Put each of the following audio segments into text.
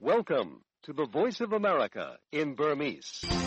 Welcome to the Voice of America in Burmese. ။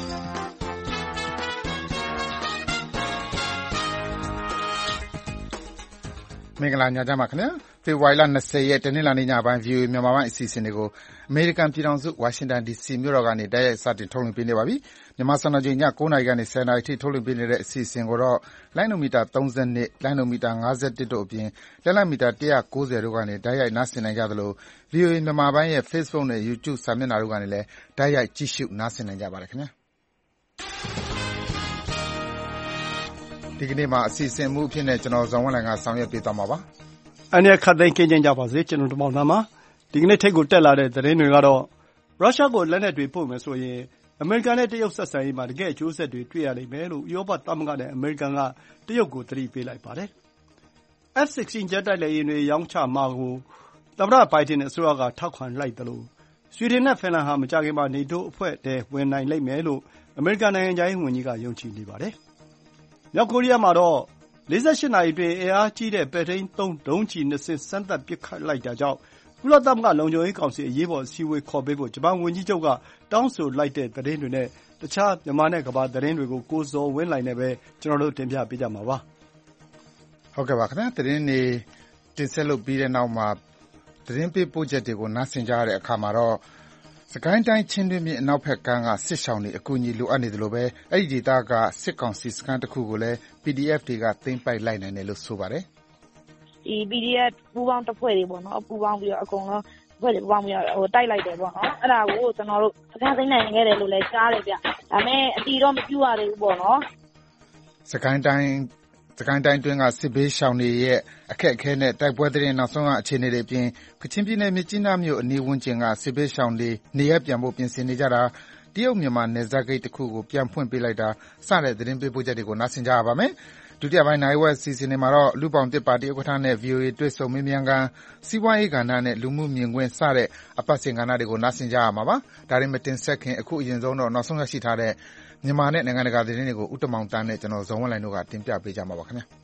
မင်္ဂလာညချမ်းပါခင်ဗျာ။ဖေဖော်ဝါရီလ20ရက်တနင်္လာနေ့ညပိုင်း VOA မြန်မာပိုင်းအစီအစဉ်တွေကိုအမေရိကန်ပြည်ထောင်စုဝါရှင်တန် DC မြို့တော်ကနေတိုက်ရိုက်စတင်ထုတ်လွှင့်ပေးနေပါပြီ။မြန်မာစံတော်ချိန်ည9:00နာရီကနေ10:00နာရီထိထုတ်လွှင့်ပေးနေတဲ့အစီအစဉ်ကိုတော့လိုင်းနိုမီတာ32၊လိုင်းနိုမီတာ51တို့အပြင်လက်လိုက်မီတာ190တို့ကနေတိုက်ရိုက်နားဆင်နိုင်ကြသလို VOA မြန်မာပိုင်းရဲ့ Facebook နဲ့ YouTube စာမျက်နှာတို့ကနေလည်းတိုက်ရိုက်ကြည့်ရှုနားဆင်နိုင်ကြပါတယ်ခင်ဗျာ။ဒီကနေ့မှာအစီအစဉ်မှုအဖြစ်နဲ့ကျွန်တော်ဇော်ဝင်းလှိုင်ကဆောင်ရွက်ပေးသွားမှာပါ။အနေခတ်သိမ်းကင်းကျင်းကြပါစေကျွန်တော်တို့မောင်နှမဒီကနေ့ထိတ်ကိုတက်လာတဲ့သတင်းတွေကတော့ရုရှားကိုလက်နက်တွေပို့မယ်ဆိုရင်အမေရိကန်နဲ့တရုတ်ဆက်ဆံရေးမှာတကယ်အကျိုးဆက်တွေတွေ့ရလိမ့်မယ်လို့ဥရောပသမဂ္ဂနဲ့အမေရိကန်ကတရုတ်ကိုသတိပေးလိုက်ပါတယ်။ F-16 ဂျက်တိုက်လေယာဉ်တွေရောင်းချမှာကိုသမ္မတဘိုင်ဒန်အစိုးရကထောက်ခံလိုက်တယ်လို့ဆွီဒင်နဲ့ဖင်လန်ဟာမကြာခင်မှာနေတိုးအဖွဲ့ထဲဝင်နိုင်လိမ့်မယ်လို့အမေရိကန်နိုင်ငံခြားရေးဝန်ကြီးကယုံကြည်နေပါတယ်။မြောက်ကိုရီးယားမှာတော့48နာရီအတွင်းအင်အားကြီးတဲ့ပဲ့ထိန်း3ဒုံးကျည်2စင်းစမ်းသပ်ပစ်ခတ်လိုက်တာကြောင့်ကုလသမဂ္ဂလုံခြုံရေးကောင်စီအရေးပေါ်အစည်းအဝေးခေါ်ပေးဖို့ဂျပန်ဝန်ကြီးချုပ်ကတောင်းဆိုလိုက်တဲ့သတင်းတွေနဲ့တခြားမြန်မာနဲ့ကမ္ဘာသတင်းတွေကိုကိုဇော်ဝင်းလှိုင်နဲ့ပဲကျွန်တော်တို့တင်ပြပေးကြမှာပါ။ဟုတ်ကဲ့ပါခင်ဗျာ။သတင်းတွေတင်ဆက်လုပ်ပြီးတဲ့နောက်မှာသတင်းပေးပို့ချက်တွေကိုနားဆင်ကြရတဲ့အခါမှာတော့စကိုင်းတိုင်းချင်းတွင်းမြစ်အနောက်ဘက်ကမ်းကစစ်ရှောင်တွေအကူအညီလိုအပ်နေတယ်လို့ပဲအဲ့ဒီဒေသကစစ်ကောင်စီစခန်းတစ်ခုကိုလည်း PDF တွေကသိမ်းပိုက်လိုက်နိုင်တယ်လို့ဆိုပါတယ်။ဒီ PDF ပူးပေါင်းတပ်ဖွဲ့တွေပေါ့နော်ပူးပေါင်းပြီးတော့အကုန်လုံးအဖွဲ့တွေပူးပေါင်းပြီးတော့တိုက်လိုက်တယ်ပေါ့နော်။အဲ့ဒါကိုကျွန်တော်တို့စခန်းသိမ်းနိုင်ခဲ့တယ်လို့လည်းကြားတယ်ဗျ။ဒါပေမဲ့အတီတော့မပြူရသေးဘူးပေါ့နော်။စကိုင်းတိုင်းတွင်းကစစ်ဘေးရှောင်တွေရဲ့အခက်အခဲနဲ့တိုက်ပွဲသတင်းနောက်ဆုံးအခြေအနေတွေအပြင်ကချင်ပြည်နယ်မြစ်ကြီးနားမြို့အနီးဝန်းကျင်ကစစ်ဘေးရှောင်တွေနေရပ်ပြန်ဖို့ပြင်ဆင်နေကြတာတရုတ်မြန်မာနယ်စပ်ဂိတ်တစ်ခုကိုပြန်ဖွင့်ပေးလိုက်တာစတဲ့သတင်းပေးပို့ချက်တွေကိုနားဆင်ကြရပါမယ်။ဒုတိယပိုင်းနိုင်ဝက်စီစဉ်နေမှာတော့လူပောင်တစ်ပါတီဥက္ကဋ္ဌနဲ့ VOA တွေ့ဆုံမေးမြန်းခန်းစီးပွားရေးကဏ္ဍနဲ့လူမှုမြင်ကွင်းစတဲ့အပတ်စဉ်ကဏ္ဍတွေကိုနားဆင်ကြရမှာပါ။ဒါတွေမတင်ဆက်ခင်အခုအရင်ဆုံးတော့နောက်ဆုံးရရှိထားတဲ့မြန်မာနဲ့နိုင်ငံတကာသတင်းတွေကိုဥတ္တမောင်တန်းနဲ့ကျွန်တော်ဇော်ဝင်းလှိုင်တို့ကတင်ပြပေးကြမှာပါခင်ဗျာ။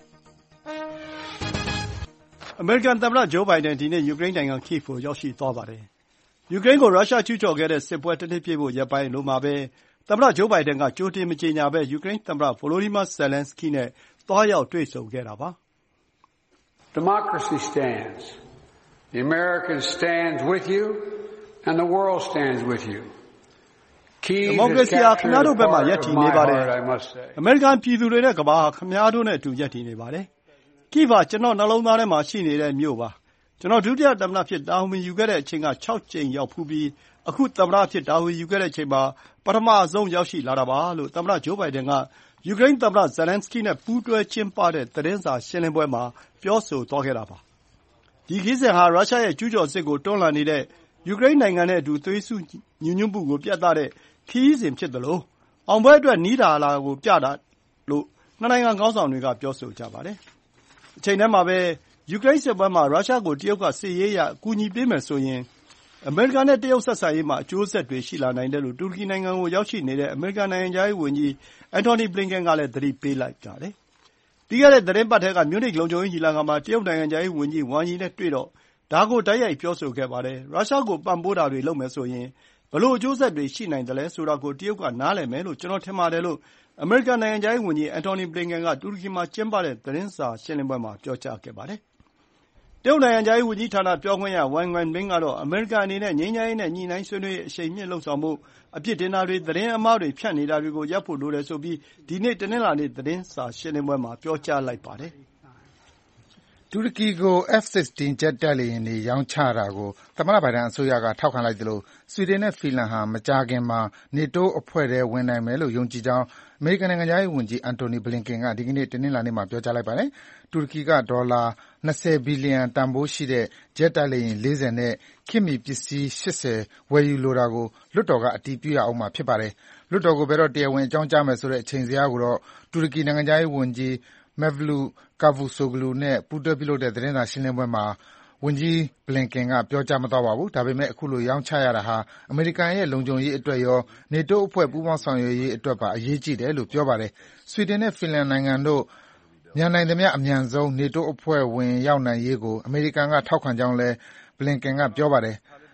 အမေရိကန်သမ္မတဂျိုးဘိုင်ဒန်ဒီနေ့ယူကရိန်းနိုင်ငံကိဗ်ကိုရောက်ရှိသွားပါတယ်။ယူကရိန်းကိုရုရှားကျူးကျော်ခဲ့တဲ့စစ်ပွဲတစ်နှစ်ပြည့်ဖို့ရက်ပိုင်းလိုမှာပဲသမ္မတဂျိုးဘိုင်ဒန်ကကြိုတင်မကြေညာဘဲယူကရိန်းသမ္မတဗိုလိုဒီမာဇယ်လန်စကီးနဲ့သွားရောက်တွေ့ဆုံခဲ့တာပါ။ Democracy stands. The Americans stand with you and the world stands with you. ဒီမိုကရေစီဟာခင်ဗျားတို့ဘက်မှာရပ်တည်နေပါတယ်။အမေရိကန်ပြည်သူတွေနဲ့ကမ္ဘာဟာခင်ဗျားတို့နဲ့အတူရပ်တည်နေပါတယ်။ကိဗ်ဟာကျွန်တော်နှလုံးသားထဲမှာရှိနေတဲ့မြို့ပါ။ကျွန်တော်ဒုတိယသမ္မတဖြစ်တာဝန်ယူခဲ့တဲ့အချိန်က6ကြိမ်ရောက်ဖူးပြီးအခုသမ္မတဖြစ်တာဝန်ယူခဲ့တဲ့အချိန်မှာပထမဆုံးရောက်ရှိလာတာပါလို့သမ္မတဂျိုးဘိုင်ဒန်ကယူကရိန်းသမ္မတဇယ်လန်စကီးနဲ့ပူးတွဲကျင်းပတဲ့သတင်းစာရှင်းလင်းပွဲမှာပြောဆိုသွားခဲ့တာပါ။ဒီခရီးစဉ်ဟာရုရှားရဲ့ကျူးကျော်စစ်ကိုတွန်းလှန်နေတဲ့ယူကရိန်းနိုင်ငံနဲ့အတူသွေးစည်းညီညွတ်မှုကိုပြသတဲ့ခရီးစဉ်ဖြစ်သလိုအောင်ပွဲအတွက်နီးတာလာကိုပြတာလို့နှစ်နိုင်ငံခေါင်းဆောင်တွေကပြောဆိုကြပါတယ်။အချိန်တည်းမှာပဲယူကရိန်းစစ်ပွဲမှာရုရှားကိုတရုတ်ကစစ်ရေးအရအကူအညီပေးမယ်ဆိုရင်အမေရိကန်နဲ့တရုတ်ဆက်ဆံရေးမှာအကျိုးဆက်တွေရှိလာနိုင်တယ်လို့တူရကီနိုင်ငံကိုရောက်ရှိနေတဲ့အမေရိကန်နိုင်ငံခြားရေးဝန်ကြီးအန်တိုနီဘလင်ကန်ကလည်းသတိပေးလိုက်ပါတယ်။ပြီးခဲ့တဲ့သတင်းပတ်ထဲကမြူးနစ်လုံခြုံရေးညီလာခံမှာတရုတ်နိုင်ငံခြားရေးဝန်ကြီးဝမ်ယီနဲ့တွေ့တော့ဒါကိုတိုက်ရိုက်ပြောဆိုခဲ့ပါတယ်။ရုရှားကိုပံ့ပိုးတာတွေလုပ်မယ်ဆိုရင်ဘယ်လိုအကျိုးဆက်တွေရှိနိုင်သလဲဆိုတာကိုတရုတ်ကနားလည်မယ်လို့ကျွန်တော်ထင်ပါတယ်လို့အမေရိကန်နိုင်ငံခြားရေးဝန်ကြီးအန်တိုနီဘလင်ကန်ကတူရကီမှာကျင်းပတဲ့သတင်းစာရှင်းလင်းပွဲမှာပြောကြားခဲ့ပါတယ်။တရုတ်နိုင်ငံခြားရေးဝန်ကြီးဌာနပြောခွင့်ရဝမ်ဝမ်ဘင်ကတော့အမေရိကန်အနေနဲ့ငြိမ်းချမ်းရေးနဲ့ညှိနှိုင်းဆွေးနွေးရေးအရှိန်မြှင့်လုပ်ဆောင်ဖို့အပြစ်တင်တာတွေသတင်းအမှားတွေဖြန့်နေတာတွေကိုရပ်ဖို့လိုတယ်ဆိုပြီးဒီနေ့တနင်္လာနေ့သတင်းစာရှင်းလင်းပွဲမှာပြောကြားလိုက်ပါတယ်။တူရကီကို F-16 ဂျက်တိုက်လေယာဉ်တွေရောင်းချတာကိုသမ္မတဘိုင်ဒန်အစိုးရကထောက်ခံလိုက်သလိုဆွီဒင်နဲ့ဖင်လန်ဟာမကြာခင်မှာနေတိုးအဖွဲ့ထဲဝင်နိုင်မယ်လို့ယုံကြည်ကြောင်းအမေရိကန်နိုင်ငံခြားရေးဝန်ကြီးအန်တိုနီဘလင်ကန်ကဒီကနေ့တနင်္လာနေ့မှာပြောကြားလိုက်ပါတယ်။တူရကီကဒေါ်လာ20ဘီလီယံတန်ဖိုးရှိတဲ့ဂျက်တိုက်လေယာဉ်40နဲ့ခေတ်မီပစ္စည်း80ဝယ်ယူလိုတာကိုလွှတ်တော်ကအတည်ပြုရအောင်မှာဖြစ်ပါတယ်။လွှတ်တော်ကိုဘယ်တော့တရားဝင်အကြောင်းကြားမယ်ဆိုတဲ့အချိန်ဇယားကိုတော့တူရကီနိုင်ငံခြားရေးဝန်ကြီးMevlut Cavusoglu နဲ့ပူးတွဲပြုလုပ်တဲ့သတင်းစာရှင်းလင်းပွဲမှာဝန်ကြီးဘလင်ကန်ကပြောကြားမသွားပါဘူး။ဒါပေမဲ့အခုလိုရောင်းချရတာဟာအမေရိကန်ရဲ့လုံခြုံရေးအတွက်ရောနေတိုးအဖွဲ့ပူးပေါင်းဆောင်ရွက်ရေးအတွက်ပါအရေးကြီးတယ်လို့ပြောပါတယ်။ဆွီဒင်နဲ့ဖင်လန်နိုင်ငံတို့မြန်နိုင်သမျှအမြန်ဆုံးနေတိုးအဖွဲ့ဝင်ရောက်နိုင်ရေးကိုအမေရိကန်ကထောက်ခံကြောင်းလည်းဘလင်ကန်ကပြောပါတယ်။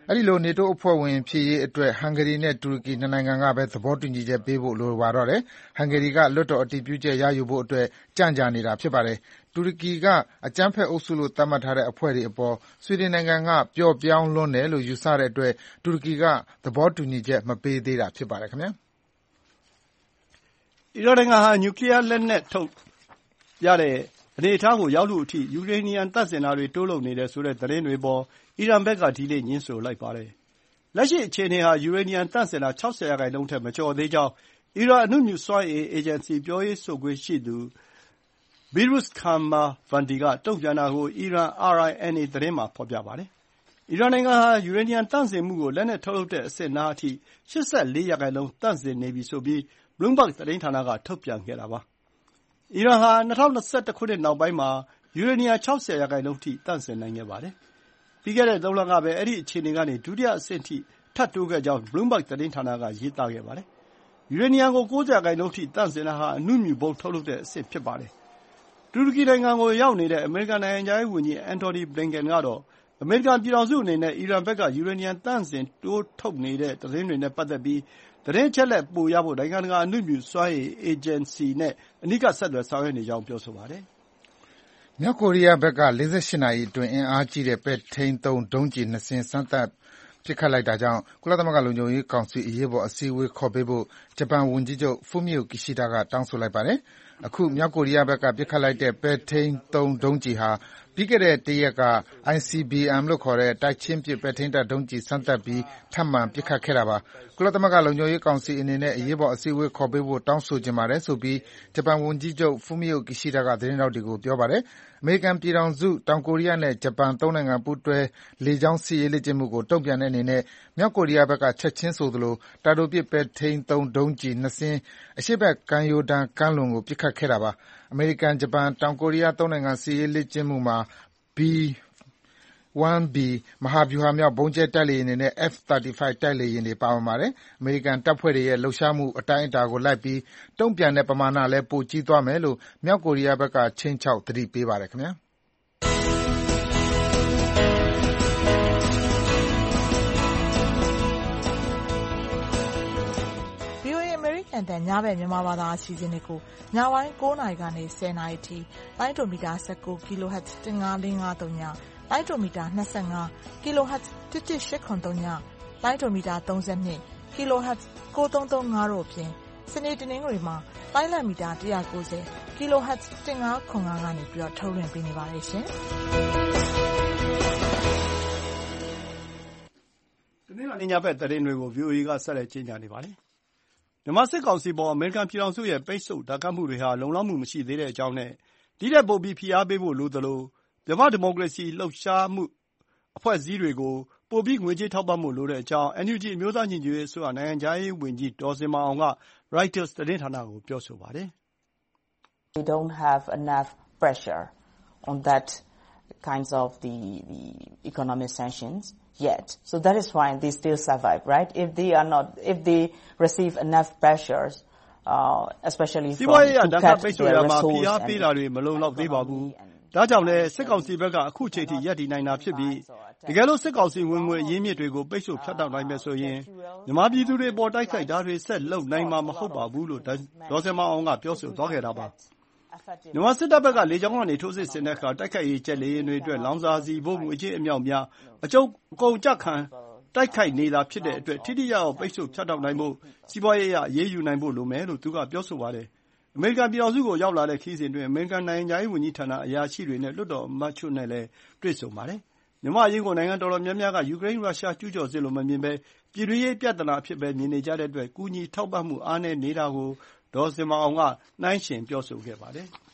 အဲဒီလို နေတိုးအဖွဲ့ဝင်ဖြစ်ရေးအတွက်ဟန်ဂေရီနဲ့တူရကီနှစ်နိုင်ငံကပဲသဘောတူညီချက်ပေးဖို့လိုပါတော့တယ်။ဟန်ဂေရီကလွှတ်တော်အတည်ပြုချက်ရယူဖို့အတွက်ကြန့်ကြာနေတာဖြစ်ပါတယ်။တူရကီကအကြမ်းဖက်အုပ်စုလို့သတ်မှတ်ထားတဲ့အဖွဲ့တွေအပေါ်ဆွီဒင်နိုင်ငံကပျော့ပြောင်းလွန်းတယ်လို့ယူဆတဲ့အတွက်တူရကီကသဘောတူညီချက်မပေးသေးတာဖြစ်ပါတယ်ခင်ဗျာ။အီရန်နိုင်ငံဟာနျူကလီးယားလက်နက်ထုတ်ရတဲ့အနေအထားကိုရောက်လုအထိယူရေနီယံသန့်စင်တာတွေတိုးလုပ်နေတယ်ဆိုတဲ့သတင်းတွေအပေါ်အီရန်ဘက်ကဒီနေ့ငြင်းဆိုလိုက်ပါတယ်။လက်ရှိအခြေအနေဟာယူရေနီယံသန့်စင်တာ 60% ထက်မကျော်သေးကြောင်းအီရန်အဏုမြူစွမ်းအင်အေဂျင်စီပြောရေးဆိုခွင့်ရှိသူ Behrouz Kamalvandi ကတုံ့ပြန်တာကိုအီရန် RINA သတင်းမှာဖော်ပြပါတယ်။အီရန်နိုင်ငံဟာယူရေနီယံသန့်စင်မှုကိုလက်နက်ထုတ်လုပ်တဲ့အဆင့်နားအထိ 84% သန့်စင်နေပြီဆိုပြီး Bloomberg သတင်းဌာနကထုတ်ပြန်ခဲ့တာပါ။အီရန်ဟာ2021ခုနှစ်နောက်ပိုင်းမှာယူရေနီယံ 60% ထိသန့်စင်နိုင်ခဲ့ပါတယ်။ပြီးခဲ့တဲ့3 လကပဲအဲဒီအခြေအနေကနေဒုတိယအဆင့်ထိထပ်တိုးခဲ့ကြောင်း Bloomberg သတင်းဌာနကရေးသားခဲ့ပါတယ်။ယူရေနီယံကို 90% ထိသန့်စင်တာဟာအဏုမြူဗုံးထုတ်လုပ်တဲ့အဆင့်ဖြစ်ပါတယ်။တူရကီနိုင်ငံကိုရောက်နေတဲ့အမေရိကန်နိုင်ငံခြားရေးဝန်ကြီး Antony Blinken ကတော့အမေရိကန်ပြည်ထောင်စုအနေနဲ့အီရန်ဘက်ကယူရေနီယံသန့်စင်တိုးထုတ်နေတဲ့သတင်းတွေနဲ့ပတ်သက်ပြီးသတင်းအချက်အလက်ပိုရဖို့နိုင်ငံတကာအဏုမြူစွမ်းအင်အေဂျင်စီနဲ့အနီးကပ်ဆက်သွယ်ဆောင်ရွက်နေကြောင်းပြောဆိုပါတယ်။မြောက်ကိုရီးယားဘက်က48နာရီအတွင်းအင်အားကြီးတဲ့ပဲ့ထိန်းသုံးဒုံးကျည်2စင်းစမ်းသပ်ပစ်ခတ်လိုက်တာကြောင့်ကုလသမဂ္ဂလုံခြုံရေးကောင်စီအရေးပေါ်အစည်းအဝေးခေါ်ပေးဖို့ဂျပန်ဝန်ကြီးချုပ် Fumio Kishida ကတောင်းဆိုလိုက်ပါတယ်။အခုမြောက်ကိုရီးယားဘက်ကပစ်ခတ်လိုက်တဲ့ပဲ့ထိန်းသုံးဒုံးကျည်ဟာပြီးခဲ့တဲ့တရက်က ICBM လို့ခေါ်တဲ့တိုက်ချင်းပစ်ပဲ့ထိန်းတပ်ဒုံးကျည်စမ်းသပ်ပြီးထပ်မံပစ်ခတ်ခဲ့တာပါ။ကုလသမဂ္ဂလုံခြုံရေးကောင်စီအနေနဲ့အရေးပေါ်အစည်းအဝေးခေါ်ပေးဖို့တောင်းဆိုချင်ပါတယ်ဆိုပြီးဂျပန်ဝန်ကြီးချုပ် Fumio Kishida ကသတင်းထောက်တွေကိုပြောပါတယ်။အမေရိကန်ပြည်ထောင်စု၊တောင်ကိုရီးယားနဲ့ဂျပန်3နိုင်ငံပူးတွဲလေကြောင်းစစ်ရေးလေ့ကျင့်မှုကိုတုံ့ပြန်တဲ့အနေနဲ့မြောက်ကိုရီးယားဘက်ကချက်ချင်းဆိုသလိုတာတိုပစ်ပဲ့ထိန်းသုံးဒုံးကျည်2စင်းအရှေ့ဘက်ကမ်းရိုးတန်းကမ်းလွန်ကိုပစ်ခတ်ခဲ့တာပါ။အမေရိကန်၊ဂျပန်၊တောင်ကိုရီးယား3နိုင်ငံစစ်ရေးလေ့ကျင့်မှုမှာ B-1B မဟာဗျူဟာမြောက်ဗုံးကြဲတိုက်လေယာဉ်တွေနဲ့ F-35 တိုက်လေယာဉ်တွေပါဝင်ပါတယ်။အမေရိကန်တပ်ဖွဲ့တွေရဲ့လှုပ်ရှားမှုအတိုင်းအတာကိုလိုက်ပြီးတုံ့ပြန်တဲ့ပမာဏလည်းပိုကြီးသွားမယ်လို့မြောက်ကိုရီးယားဘက်ကခြိမ်းခြောက်သတိပေးပါတယ်ခင်ဗျာ။ VOA အမေရိကန်တန်ညဘက်မြန်မာဘာသာအစီအစဉ်တွေကိုညပိုင်း9နာရီကနေ10နာရီထိလိုင်းဒိုမီတာ19 kHz 15553ညလိုင်းဒိုမီတာ25 kHz 11883ညလိုင်းဒိုမီတာ32 kHz 9335တို့အပြင်စနေတနင်္ဂနွေမှာလိုင်းလံမီတာ190 kHz 1505ကနေပြီးတော့ထုတ်လွှင့်ပေးနေပါတယ်ရှင်။တနင်္လာနေ့ညဘက်သတင်းတွေကို VOA ကဆက်လက်ကြီးညာနေပါတယ်။မြန်မာစစ်ကောင်စီပေါ်အမေရိကန်ပြည်ထောင်စုရဲ့ပိတ်ဆို့ဒဏ်ခတ်မှုတွေဟာလုံလောက်မှုမရှိသေးတဲ့အကြောင်းနဲ့ဒီထက်ပိုပြီးဖိအားပေးဖို့လိုသလိုမြန်မာဒီမိုကရေစီလှုပ်ရှားမှုအဖွဲ့အစည်းတွေကိုပိုပြီးငွေကြေးထောက်ပံ့ဖို့လိုတဲ့အကြောင်း NUG အမျိုးသားညီညွတ်ရေးအစိုးရနိုင်ငံခြားရေးဝန်ကြီးဒေါ်ဇင်မာအောင်က Reuters သတင်းဌာနကိုပြောဆိုပါတယ်။ We don't have enough pressure on that kinds of the economic sanctions yet. So that is why they still survive, right? If they receive enough pressures, especially from စီးပွားရေးဒဏ်ခတ်ပိတ်ဆို့ရမှာဖိအားပေးတာတွေမလုံလောက်သေးပါဘူး။ဒါကြောင့်လည်းစစ်ကောင်စီဘက်ကအခုချိန်ထိရပ်တည်နိုင်တာဖြစ်ပြီးတကယ်လို့စစ်ကောင်စီဝင်ငွေအရင်းမြစ်တွေကိုပိတ်ဆို့ဖြတ်တောက်နိုင်မယ်ဆိုရင်မြန်မာပြည်သူတွေပေါ်တိုက်ခိုက်တာတွေဆက်လုပ်နိုင်မှာမဟုတ်ပါဘူးလို့ဒေါ်စင်မအောင်ကပြောဆိုသွားခဲ့တာပါ။မြန်မာစစ်တပ်ဘက်ကလေကြောင်းကနေထိုးစစ်ဆင်တဲ့အခါတိုက်ခိုက်ရေးဂျက်လေယာဉ်တွေအတွက်လောင်စာဆီဘို့ငွေကြေးအမြောက်များအကုန်ကြခံတိုက်ခိုက်နေတာဖြစ်တဲ့အတွက်ထိထိရောက်ရောက်ပိတ်ဆို့ဖြတ်တောက်နိုင်ဖို့စီးပွားရေးအရအရေးယူနိုင်ဖို့လိုမယ်လို့သူကပြောဆိုပါတယ်။အမေရိကန်ပြည်ထောင်စုကိုရောက်လာတဲ့ခရီးစဉ်အတွင်းအမေရိကန်နိုင်ငံခြားရေးဝန်ကြီးဌာနအရာရှိတွေနဲ့လွှတ်တော်အမတ်တချို့နဲ့လည်းတွေ့ဆုံပါတယ်။မြန်မာ့အရေးကိုနိုင်ငံတော်တော်များများကယူကရိန်းရုရှားကျူးကျော်စစ်လို့မမြင်ဘဲပြည်တွင်းရေးပြဿနာအဖြစ်ပဲမြင်နေကြတဲ့အတွက်ကူညီထောက်ပံ့မှုအားနည်းနေတာကိုဒေါ်ဇင်မာအောင်ကနှိုင်းယှဉ်ပြောဆိုခဲ့ပါတယ်။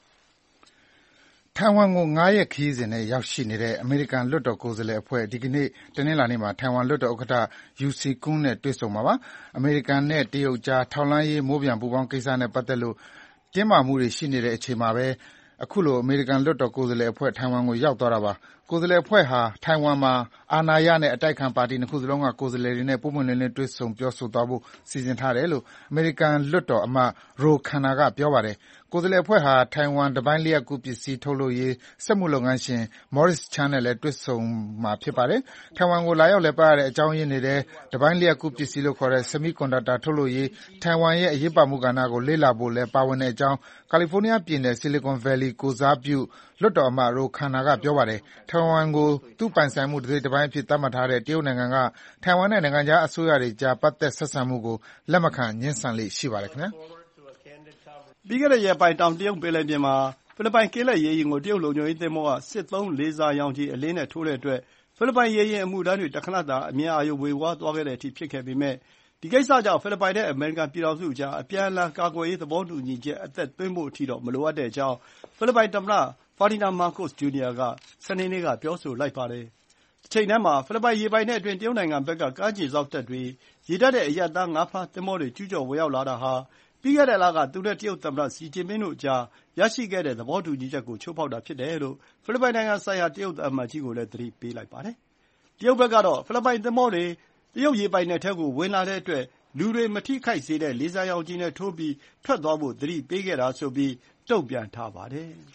ထိုင်ဝမ်ကို5ရက်ခရီးစဉ်နဲ့ရောက်ရှိနေတဲ့အမေရိကန်လွှတ်တော်ကိုယ်စားလှယ်အဖွဲ့ဒီကနေ့တနင်္လာနေ့မှာထိုင်ဝမ်လွှတ်တော်ဥက္ကဋ္ဌ Yu Si-kun နဲ့တွေ့ဆုံမှာပါ။အမေရိကန်နဲ့တရုတ်ကြားထောက်လှမ်းရေးမိုးပျံပူးပေါင်းကိစ္စနဲ့ပတ်သက်လို့တင်းမာမှုတွေရှိနေတဲ့အချိန်မှာပဲအခုလိုအမေရိကန်လွှတ်တော်ကိုယ်စားလှယ်အဖွဲ့ထိုင်ဝမ်ကိုရောက်သွားတာပါ။ကိုယ်စားလှယ်အဖွဲ့ဟာထိုင်ဝမ်မှာအာဏာရနဲ့အတိုက်အခံပါတီနှစ်ခုစလုံးကကိုယ်စားလှယ်တွေနဲ့ပွင့်ပွင့်လင်းလင်းတွေ့ဆုံပြောဆိုသွားဖို့စီစဉ်ထားတယ်လို့အမေရိကန်လွှတ်တော်အမတ် Ro Khanna ကပြောပါတယ်။ကိုယ်စားလှယ်အဖွဲ့ဟာထိုင်ဝမ်တပိုင်းလျှပ်ကူးပစ္စည်းထုတ်လုပ်ရေးစက်မှုလုပ်ငန်းရှင် Morris Chang နဲ့လည်းတွေ့ဆုံမှာဖြစ်ပါတယ်။ထိုင်ဝမ်ကိုလာရောက်လည်ပတ်ရတဲ့အကြောင်းရင်းတွေထဲတပိုင်းလျှပ်ကူးပစ္စည်းလို့ခေါ်တဲ့ Semiconductor ထုတ်လုပ်ရေးထိုင်ဝမ်ရဲ့အရေးပါမှုကဏ္ဍကိုလေ့လာဖို့လည်းပါဝင်တဲ့အကြောင်းကာလီဖိုးနီးယားပြည်နယ် Silicon Valley ကိုယ်စားပြုလွှတ်တော်အမတ် Ro Khanna ကပြောပါတယ်။ထိုင်ဝမ်ကိုသူ့ပိုင်ဆိုင်မှုတစိတ်တပိုင်းအဖြစ်သတ်မှတ်ထားတဲ့တရုတ်နိုင်ငံကထိုင်ဝမ်နဲ့နိုင်ငံခြားအစိုးရတွေကြားပတ်သက်ဆက်ဆံမှုကိုလက်မခံငြင်းဆန်လေ့ရှိပါတယ်ခင်ဗျာ။ပြီးခဲ့တဲ့ရက်ပိုင်းတောင်တရုတ်ပင်လယ်ပြင်မှာဖိလစ်ပိုင်ကင်းလှည့်ရေယာဉ်ကိုတရုတ်လုံခြုံရေးသင်္ဘောကစစ်သုံးလေဆာရောင်ခြည်အလင်းနဲ့ထိုးတဲ့အတွက်ဖိလစ်ပိုင်ရေယာဉ်အမှုထမ်းတွေတခဏတာအမြင်အာရုံဝေဝါးသွားခဲ့တဲ့အထိဖြစ်ခဲ့ပေမယ့်ဒီကိစ္စကြောင့်ဖိလစ်ပိုင်နဲ့အမေရိကန်ပြည်ထောင်စုကြားအပြန်အလှန်ကာကွယ်ရေးသဘောတူညီချက်အသက်သွင်းဖို့အထိတော့မလိုအပ်တဲ့အကြောင်းဖိလစ်ပိုင်သမ္မတ Ferdinand Marcos Jr. ကစနေနေ့ကပြောဆိုလိုက်ပါတယ်။တချိန်တည်းမှာဖိလစ်ပိုင်ရေပိုင်နက်အတွင်းတရုတ်နိုင်ငံဘက်ကကမ်းခြေစောင့်တပ်တွေရေတပ်နဲ့အရပ်သားငါးဖမ်းသင်္ဘောတွေကျူးကျော်ဝင်ရောက်လာတာဟာပြီးခဲ့တဲ့လကသူနဲ့တရုတ်သမ္မတစီကျင်ပင်းတို့ကြားရရှိခဲ့တဲ့သဘောတူညီချက်ကိုချိုးဖောက်တာဖြစ်တယ်လို့ဖိလစ်ပိုင်နိုင်ငံဆိုင်ရာတရုတ်သံအမတ်ကြီးကိုလည်းသတိပေးလိုက်ပါတယ်။တရုတ်ဘက်ကတော့ဖိလစ်ပိုင်သင်္ဘောတွေတရုတ်ရေပိုင်နက်ထဲကိုဝင်လာတဲ့အတွက်လူတွေမထိခိုက်စေတဲ့လေဆာရောင်ခြည်နဲ့ထိုးပြီးထွက်သွားဖို့သတိပေးခဲ့တာဆိုပြီးတုံ့ပြန်ထားပါတယ်။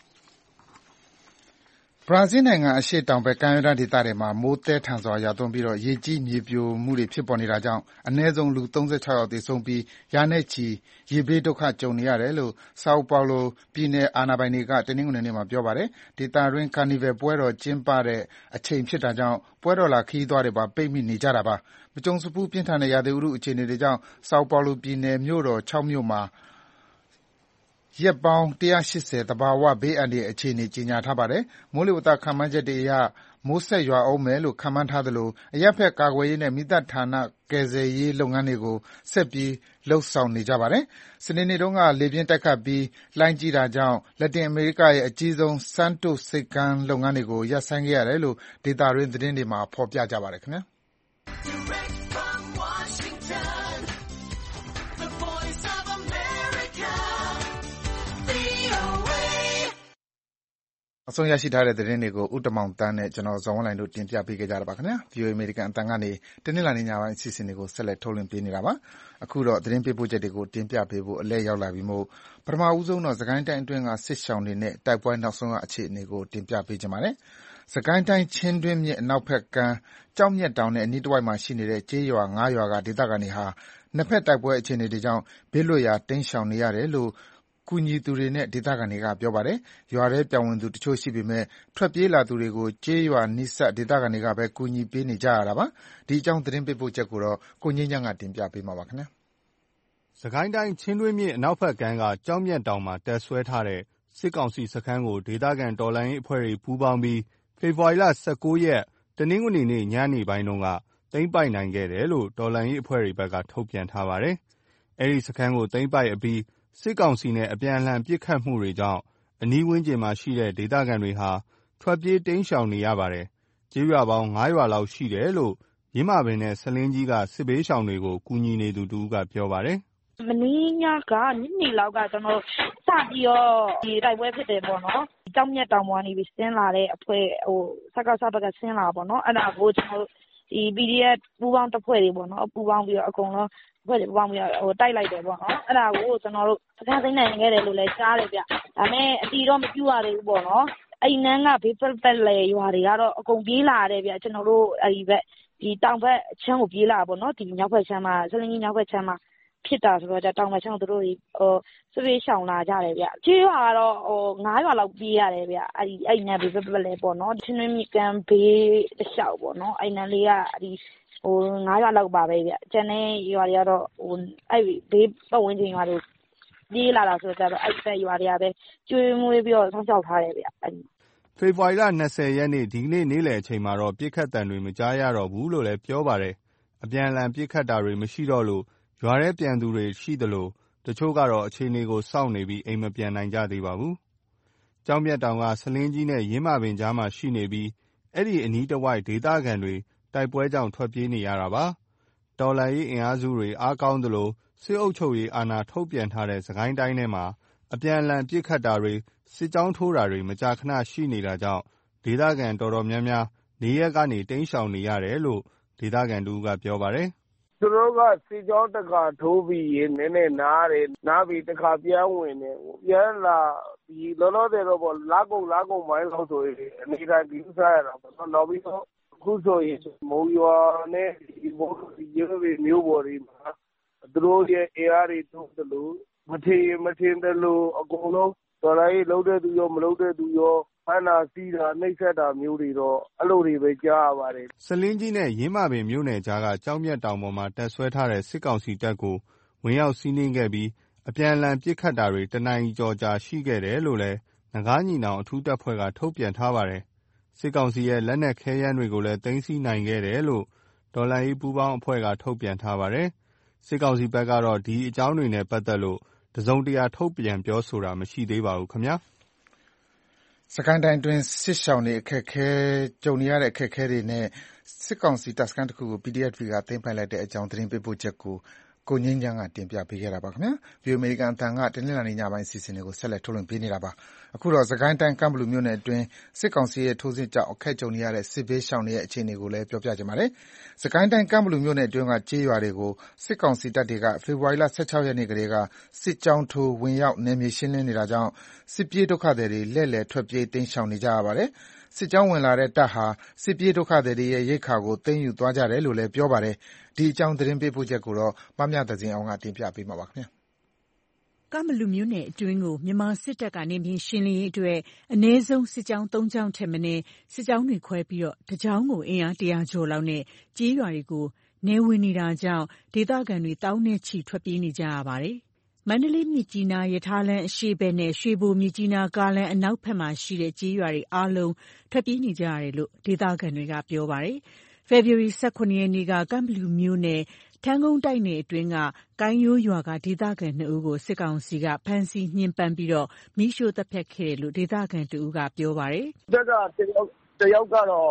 ဘရာဇီးနိုင်ငံအရှေ့တောင်ဘက်ကမ်းရိုးတန်းဒေသတွေမှာမိုးသည်းထန်စွာရွာသွန်းပြီးရေကြီးမြေပြိုမှုတွေဖြစ်ပေါ်နေတာကြောင့်အနည်းဆုံးလူ36ယောက်သေဆုံးပြီးရာနဲ့ချီရေဘေးဒုက္ခကြုံနေရတယ်လို့ Sao Paulo ပြည်နယ်အာဏာပိုင်တွေကတနင်္ဂနွေနေ့မှာပြောပါတယ်။ဒေသတွင်း Carnival ပွဲတော်ကျင်းပတဲ့အချိန်ဖြစ်တာကြောင့်ပွဲတော်လာခရီးသွားတွေပါပိတ်မိနေကြတာပါ။မကြုံစဖူးပြင်းထန်တဲ့ရာသီဥတုအခြေအနေတွေကြောင့် Sao Paulo ပြည်နယ်မြို့တော်6မြို့မှာရက်ပေါင်း180သဘာဝဘေးအန္တရာယ်အခြေအနေကြေညာထားပါတယ်။မိုးလေဝသခန့်မှန်းချက်တွေအရမိုးဆက်ရွာဦးမယ်လို့ခန့်မှန်းထားသလိုအရပ်ဘက်ကာကွယ်ရေးနဲ့မီးသတ်ဌာနကယ်ဆယ်ရေးလုပ်ငန်းတွေကိုဆက်ပြီးလုပ်ဆောင်နေကြပါတယ်။စနေနေ့တုန်းကလေပြင်းတိုက်ခတ်ပြီးလှိုင်းကြီးတာကြောင့်လက်တင်အမေရိကရဲ့အကြီးဆုံး Santos ဆိပ်ကမ်းလုပ်ငန်းတွေကိုရပ်ဆိုင်းခဲ့ရတယ်လို့ဒေသတွင်းသတင်းတွေမှာဖော်ပြကြပါတယ်ခင်ဗျာ။အဆုံးရရှိထားတဲ့သတင်းတွေကိုဦးတမောင်တန်းနဲ့ကျွန်တော်ဇော်ဝင်းလှိုင်တို့တင်ပြပေးခဲ့ကြတာပါခင်ဗျာ VOA American အတန်ကနေတနင်္လာနေ့ညပိုင်းအစီအစဉ်တွေကိုဆက်လက်ထုတ်လွှင့်ပေးနေတာပါအခုတော့သတင်းပေးပို့ချက်တွေကိုတင်ပြပေးဖို့အလဲရောက်လာပြီမို့ပထမဦးဆုံးတော့စကိုင်းတိုင်းအတွင်းကစစ်ရှောင်းတွေနဲ့တိုက်ပွဲနောက်ဆုံးအခြေအနေကိုတင်ပြပေးကြပါမယ်စကိုင်းတိုင်းချင်းတွင်းမြစ်အနောက်ဘက်ကမ်းကြောက်မြက်တောင်နဲ့အနီးတစ်ဝိုက်မှာရှိနေတဲ့ကျေးရွာ9ရွာကဒေသခံတွေဟာနှစ်ဖက်တိုက်ပွဲအခြေအနေတွေကြောင့်ဘေးလွတ်ရာတိမ်းရှောင်နေရတယ်လို့ကူညီသူတွေနဲ့ဒေသခံတွေကပြောပါတယ်။ရွာထဲပြောင်းဝင်သူတချို့ရှိပေမဲ့ထွက်ပြေးလာသူတွေကိုကျေးရွာနီးစပ်ဒေသခံတွေကပဲကူညီပေးနေကြရတာပါ။ဒီအကြောင်းသတင်းပေးပို့ချက်ကိုတော့ကိုငြိမ်းချမ်းကတင်ပြပေးမှာပါခင်ဗျာ။စကိုင်းတိုင်းချင်းတွင်းမြစ်အနောက်ဘက်ကမ်းကကြောက်မြတ်တောင်မှာတက်ဆွဲထားတဲ့စစ်ကောင်စီစခန်းကိုဒေသခံတော်လှန်ရေးအဖွဲ့တွေပူးပေါင်းပြီးဖေဖော်ဝါရီလ19ရက်တနင်္ဂနွေနေ့ညနေပိုင်းတုန်းကသိမ်းပိုက်နိုင်ခဲ့တယ်လို့တော်လှန်ရေးအဖွဲ့တွေဘက်ကထုတ်ပြန်ထားပါတယ်။အဲဒီစခန်းကိုသိမ်းပိုက်အပြီးစစ်ကောင်စီနဲ့အပြန်အလှန်ပစ်ခတ်မှုတွေကြောင့်အနီးဝန်းကျင်မှာရှိတဲ့ဒေသခံတွေဟာထွက်ပြေးတိမ်းရှောင်နေရပါတယ်။ကျေးရွာပေါင်း9ရွာလောက်ရှိတယ်လို့ရင်းမာပင်နဲ့ဆလင်းကြီးကစစ်ဘေးရှောင်တွေကိုကူညီနေသူတူကပြောပါတယ်။မနေ့ညကညနေလောက်ကကျွန်တော်စပြီးတော့ဒီတိုက်ပွဲဖြစ်တယ်ပေါ့နော်။ကြောက်မြတ်တောင်ပေါ်ကနေပြီးဆင်းလာတဲ့အဖွဲ့စကားစဘက်ကဆင်းလာပေါ့နော်။အဲ့ဒါကိုကျွန်တော်ဒီ PDF ပူးပေါင်းတပ်ဖွဲ့တွေပေါ့နော်။ပူးပေါင်းပြီးတော့အကုန်လုံးဖွဲ့တွေပေါင်းပြီးတော့တိုက်လိုက်တယ်ပေါ့နော်အဲ့ဒါကိုကျွန်တော်တို့စကားသိမ်းနိုင်ခဲ့တယ်လို့လည်းကြားတယ်ဗျဒါပေမဲ့အတီတော့မပြူရသေးဘူးပေါ့နော်အဲ့နန်းကဘေးပက်လေရွာတွေကတော့အကုန်ပြေးလာတယ်ဗျကျွန်တော်တို့အဲ့ဒီဘက်ဒီတောင်ဘက်ချမ်းကိုပြေးလာပေါ့နော်ဒီမြောက်ဘက်ချမ်းမှာစလင်းကြီးမြောက်ဘက်ချမ်းမှာဖြစ်တာဆိုတော့တောင်ဘက်ချမ်းကိုတို့စစ်ဘေးရှောင်လာကြတယ်ဗျကျေးရွာကတော့9ရွာလောက်ပြေးရတယ်ဗျအဲ့နန်းဘေးပက်လေပေါ့နော်ချင်းတွင်းမြစ်ကမ်းဘေးတစ်လျှောက်ပေါ့နော်အဲ့နန်းလေးကဒီ9ရွာလောက်ပါပဲဗျကျန်တဲ့ရွာတွေကတော့အဲ့ဘေးပတ်ဝန်းကျင်ရွာတွေပြေးလာတာဆိုတော့အဲ့ဖက်ရွာတွေကပဲကျွေးမွေးပြီးတော့ဆောင်းချောက်ထားတယ်ဗျအဲ့ဖေဖော်ဝါရီလ20ရက်နေ့ဒီနေ့နေ့လယ်အချိန်မှာတော့ပြစ်ခတ်တံတွေမကြားရတော့ဘူးလို့လည်းပြောပါတယ်အပြန်အလှန်ပြစ်ခတ်တာတွေမရှိတော့လို့ရွာထဲပြန်သူတွေရှိသလိုတချို့ကတော့အခြေအနေကိုစောင့်နေပြီးအိမ်မပြန်နိုင်ကြသေးပါဘူးကြောင်မြတ်တောင်ကဆလင်းကြီးနဲ့ရင်းမာပင်ကြားမှာရှိနေပြီးအဲ့ဒီအနီးတစ်ဝိုက်ဒေသခံတွေတိုက်ပွဲကြောင့်ထွက်ပြေးနေရတာပါတော်လှန်ရေးအင်အားစုတွေအားကောင်းသလိုစစ်အုပ်ချုပ်ရေးအာဏာထုတ်ပြန်ထားတဲ့စကိုင်းတိုင်းထဲမှာအပြန်အလှန်ပြစ်ခတ်တာတွေစစ်ကြောင်းထိုးတာတွေမကြာခဏရှိနေတာကြောင့်ဒေသခံတော်တော်များများနေရပ်ကနေတိမ်းရှောင်နေရတယ်လို့ဒေသခံတို့ကပြောပါတယ်သူတို့ကစီကြောင်းတခါထိုးပြီးရင်နည်းနည်းနားတယ်နားပြီးတခါပြန်ဝင်တယ်ပြန်လာဒီလောလောဆယ်တော့လာကုန်မိုင်းလို့ဆိုရင်အနေတိုင်းဒီဥစားရတာပေါ့နောက်ပြီးတော့ခုဆိုရင်မုံရွာနဲ့ဒီဘုံဒီမျိုးပေါ်တွေမှာသူတို့ရဲ့ AR တွေတုံးတယ်လို့မထင်တယ်လို့အကုန်လုံးတော်လိုက်လုံးတဲ့သူရောမလုံးတဲ့သူရောဖမ်းတာစီးတာနှိပ်စက်တာမျိုးတွေတော့အဲ့လိုတွေပဲကြားရပါတယ်စလင်းကြီးနဲ့ရင်းမာပင်မြို့နယ်ကြားကကြောက်မြတ်တောင်ပေါ်မှာတပ်ဆွဲထားတဲ့စစ်ကောင်စီတပ်ကိုဝင်ရောက်စီးနင်းခဲ့ပြီးအပြန်အလှန်ပစ်ခတ်တာတွေတနင်္ဂနွေကျော်ကြာရှိခဲ့တယ်လို့လည်းငကားညီနောင်အထူးတပ်ဖွဲ့ကထုတ်ပြန်ထားပါတယ်စစ်ကောင်စီရဲ့လက်နက်ခဲယမ်းတွေကိုလည်းသိမ်းဆည်းနိုင်ခဲ့တယ်လို့ဒေါ်လာရေးပူးပေါင်းအဖွဲ့ကထုတ်ပြန်ထားပါတယ်စစ်ကောင်စီဘက်ကတော့ဒီအကြောင်းတွေနဲ့ပတ်သက်လို့တစုံတရာထုတ်ပြန်ပြောဆိုတာမရှိသေးပါဘူးခင်ဗျာစကိုင်းတိုင်းတွင်စစ်ရှောင်းတွေကြုံနေရတဲ့အခက်အခဲတွေနဲ့စစ်ကောင်စီတပ်စခန်းတစ်ခုကို PDF ကသိမ်းပိုက်လိုက်တဲ့အကြောင်းသတင်းပေးပို့ချက်ကိုငင်းချမ်းကတင်ပြပေးခဲ့တာပါခင်ဗျာ။ VOA American အသံကတနင်္လာနေ့ညပိုင်းစီစဉ်တွေကိုဆက်လက်ထုတ်လွှင့်ပေးနေတာပါ။အခုတော့စကိုင်းတိုင်းကန့်ဘလူမြို့နယ်အတွင်းစစ်ကောင်စီရဲ့ထိုးစစ်ကြောင့်အခက်ကြုံနေရတဲ့စစ်ဘေးရှောင်တွေရဲ့အခြေအနေကိုလည်းပြောပြချင်ပါတယ်။စကိုင်းတိုင်းကန့်ဘလူမြို့နယ်အတွင်းကကျေးရွာတွေကိုစစ်ကောင်စီတပ်တွေကဖေဖော်ဝါရီလ16ရက်နေ့ကတည်းကစစ်ကြောင်းထိုးဝင်ရောက်နယ်မြေရှင်းလင်းနေတာကြောင့်စစ်ပြေးဒုက္ခသည်တွေလှည့်လည်ထွက်ပြေးတိမ်းရှောင်နေကြရပါတယ်။စစ်ကြောင်းဝင်လာတဲ့တပ်ဟာစစ်ပြေးဒုက္ခသည်တွေရဲ့ရိက္ခာကိုသိမ်းယူသွားကြတယ်လို့လည်းပြောပါတယ်။ဒီအကြောင်းသတင်းပေးပို့ချက်ကိုတော့မမြသဇင်အောင်ကတင်ပြပေးမှာပါခင်ဗျာ။ကန့်ဘလူမြို့နယ်အတွင်းကိုမြန်မာစစ်တပ်ကနေပြည်ရှင်းလင်းရေးအတွက်အ ਨੇ ဆုံးစစ်ကြောင်း3ကြောင်းထက်မနည်းစစ်ကြောင်းတွေခွဲပြီးတကြောင်းကိုအင်အား100ကျော်လောက်နဲ့ကြေးရွာတွေကိုနေဝင်နေတာကြောင့်ဒေသခံတွေတောင်းနဲ့ချီထွက်ပြေးနေကြရပါတယ်။မန္တလေးမြစ်ကြီးနားရထားလမ်းအရှေ့ဘက်နဲ့ရွှေဘိုမြစ်ကြီးနားကားလမ်းအနောက်ဘက်မှာရှိတဲ့ကြေးရွာတွေအားလုံးထွက်ပြေးနေကြရတယ်လို့ဒေသခံတွေကပြောပါတယ်။ဖေဖော်ဝါရီ18ရက်နေ့ကကန့်ဘလူမြို့နယ်ထန်းကုန်းတိုက်နယ်အတွင်းကကိုင်းရိုးရွာကဒေသခံ2ဦးကိုစစ်ကောင်စီကဖမ်းဆီးညှဉ်းပန်းပြီးမိရှို့တပ်ဖြတ်ခဲ့တယ်လို့ဒေသခံ2ဦးကပြောပါတယ်။တယောက်ကတော့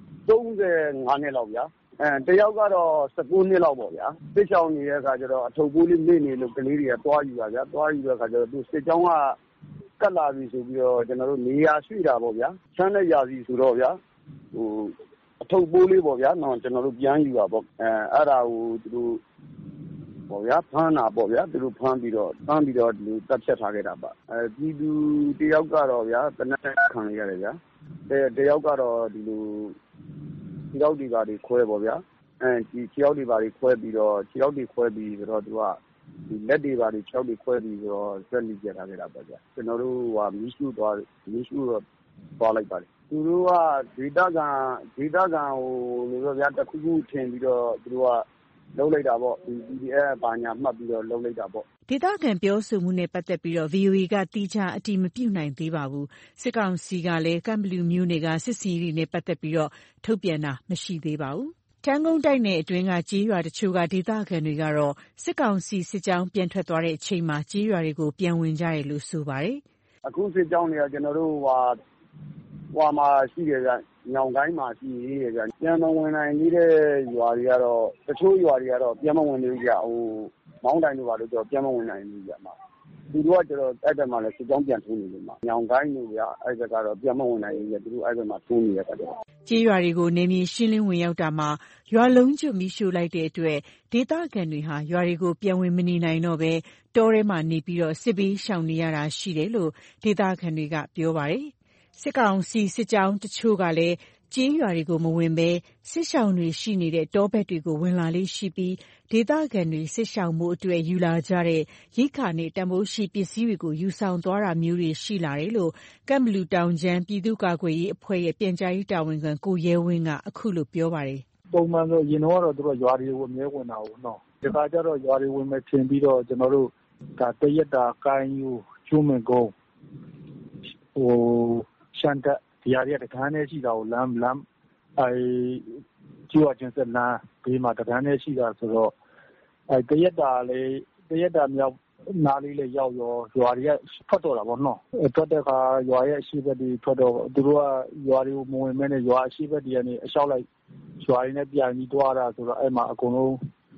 35နှစ်လောက်ဗျာ။တယောက်ကတော့19နှစ်လောက်ပေါ့ဗျာ။စစ်ချောင်းနေတဲ့အခါကျတော့အထုပ်ပိုးလေးမေ့နေလို့ကလေးတွေကသွားယူတာဗျာ။သွားယူတဲ့အခါကျတော့သူစစ်ကြောင်းကကတ်လာပြီဆိုပြီးတော့ကျွန်တော်တို့နေရာရွှေ့တာပေါ့ဗျာ။ချမ်းတဲ့ရာစီဆိုတော့ဗျာအထုပ်ပိုးလေးပေါ့ဗျာ။ကျွန်တော်တို့ပြန်ယူတာပေါ့။အဲ့ဒါကိုသူတို့ပေါ့ဗျာဖမ်းတာပေါ့ဗျာသူတို့ဖမ်းပြီးတော့ဒီလိုတပ်ဖြတ်ထားခဲ့တာပါပြည်သူတယောက်ကတော့ဗျာတနက်ခံရရတယ်ဗျာတယောက်ကတော့ဒီလိုခြေထောက်တွေပါခွဲပေါ့ဗျာဒီခြေထောက်တွေပါခွဲပြီးတော့ခြေထောက်တွေခွဲပြီးတော့သူကဒီလက်တွေပါခြေထောက်တွေခွဲပြီးတော့စက်လိကျထားခဲ့တာပေါ့ဗျာကျွန်တော်တို့ကမီးရှို့တော့သွားလိုက်ပါတယ်သူတို့ကဒေသခံဟိုလို့ဗျာတခုခုထင်ပြီးတော့သူတို့ကလုံးလိုက်တာပေါ့ PDF ဘာညာမှတ်ပြီးတော့လုံးလိုက်တာပေါ့ဒေသခံပြောဆိုမှုနဲ့ပတ်သက်ပြီးVOA ကတိကျအတည်မပြုနိုင်သေးပါဘူးစစ်ကောင်စီကလည်းကန့်ဘလူမျိုးနယ်ကစစ်စီးရီနဲ့ပတ်သက်ပြီးထုတ်ပြန်တာမရှိသေးပါဘူးထန်းကုန်းတိုက်နယ်အတွင်းကကြေးရွာတချို့ကဒေသခံတွေကတော့စစ်ကောင်စီစစ်ကြောင်းပြန်ထွက်သွားတဲ့အချိန်မှာကြေးရွာတွေကိုပြန်ဝင်ကြတယ်လို့ဆိုပါတယ်အခုစစ်ကြောင်းတွေကကျွန်တော်တို့ဟွာမှာရှိတယ်ဗျညောင်ကိုင်းမှာရှိသေးတယ်ဗျပြန်မဝင်နိုင်သေးတဲ့ရွာတွေကတော့တချို့ရွာတွေကတော့ပြန်မဝင်သေးဘူးဗျမောင်းတိုင်တို့ဘာလို့ကြောပြန်မဝင်နိုင်ဘူးဗျသူတို့ကကျတော့အဲ့ဘက်မှာလည်းစစ်ကြောင်းပြန်ထိုးနေတယ်မှာညောင်ကိုင်းတို့ဗျအဲ့ဘက်ကတော့ပြန်မဝင်နိုင်ဘူးဗျသူတို့အဲ့ဘက်မှာထိုးနေတဲ့ကတော့ကြေးရွာတွေကိုနေမြေရှင်းလင်းဝင်ရောက်တာမှာရွာလုံးကျွတ်မိရှို့လိုက်တဲ့အတွက်ဒေသခံတွေဟာရွာတွေကိုပြန်ဝင်မနေနိုင်တော့ဘဲတောထဲမှာနေပြီးစစ်ဘေးရှောင်နေရတာရှိတယ်လို့ဒေသခံတွေကပြောပါတယ်စစ်ကောင်စီစစ်ကြောင်းတချို့ကလည်းကြေးရွာတွေကိုမဝင်ဘဲစစ်ရှောင်တွေရှိနေတဲ့တောဘက်တွေကိုဝင်လာလေးရှိပြီးဒေသခံတွေစစ်ရှောင်မှုအတွက်ယူလာကြတဲ့ရိက္ခာနဲ့တန်ဖိုးရှိပစ္စည်းတွေကိုယူဆောင်သွားတာမျိုးတွေရှိလာတယ်လို့ကန့်ဘလူတောင်ကျမ်းပြည်သူ့ကာကွယ်ရေးအဖွဲ့ရဲ့ပြန်ကြားရေးတာဝန်ခံကိုရဲဝင်းကအခုလိုပြောပါတယ်ပုံမှန်ဆိုရင်တော့သူတို့ရွာတွေကိုအမြဲဝင်တာဘူးနော်ဒီခါကျတော့ရွာတွေဝင်မဲ့ထင်ပြီးတော့ကျွန်တော်တို့ဒါတရက်တာကိုင်းယူကျုံးမကုန်းရှန်တက်ဒီဟာတွေကတန်းနဲ့ရှိတာကိုလမ်းကျွာချင်းစလမ်းဘေးမှာတန်းနဲ့ရှိတာဆိုတော့တရက်တာမြောက်နားလေးလည်းရောက်ရောရွာတွေကထွက်တော့တာပေါ့နော်ထွက်တဲ့အခါရွာရဲ့အရှိဘက်တွေထွက်တော့သူတို့ကရွာတွေကိုမဝင်မဲနဲ့ရွာအရှိဘက်တွေကနေအလျှောက်လိုက်ရွာတွေနဲ့ပြန်ပြီးသွားတာဆိုတော့အဲ့မှာအကုန်လုံး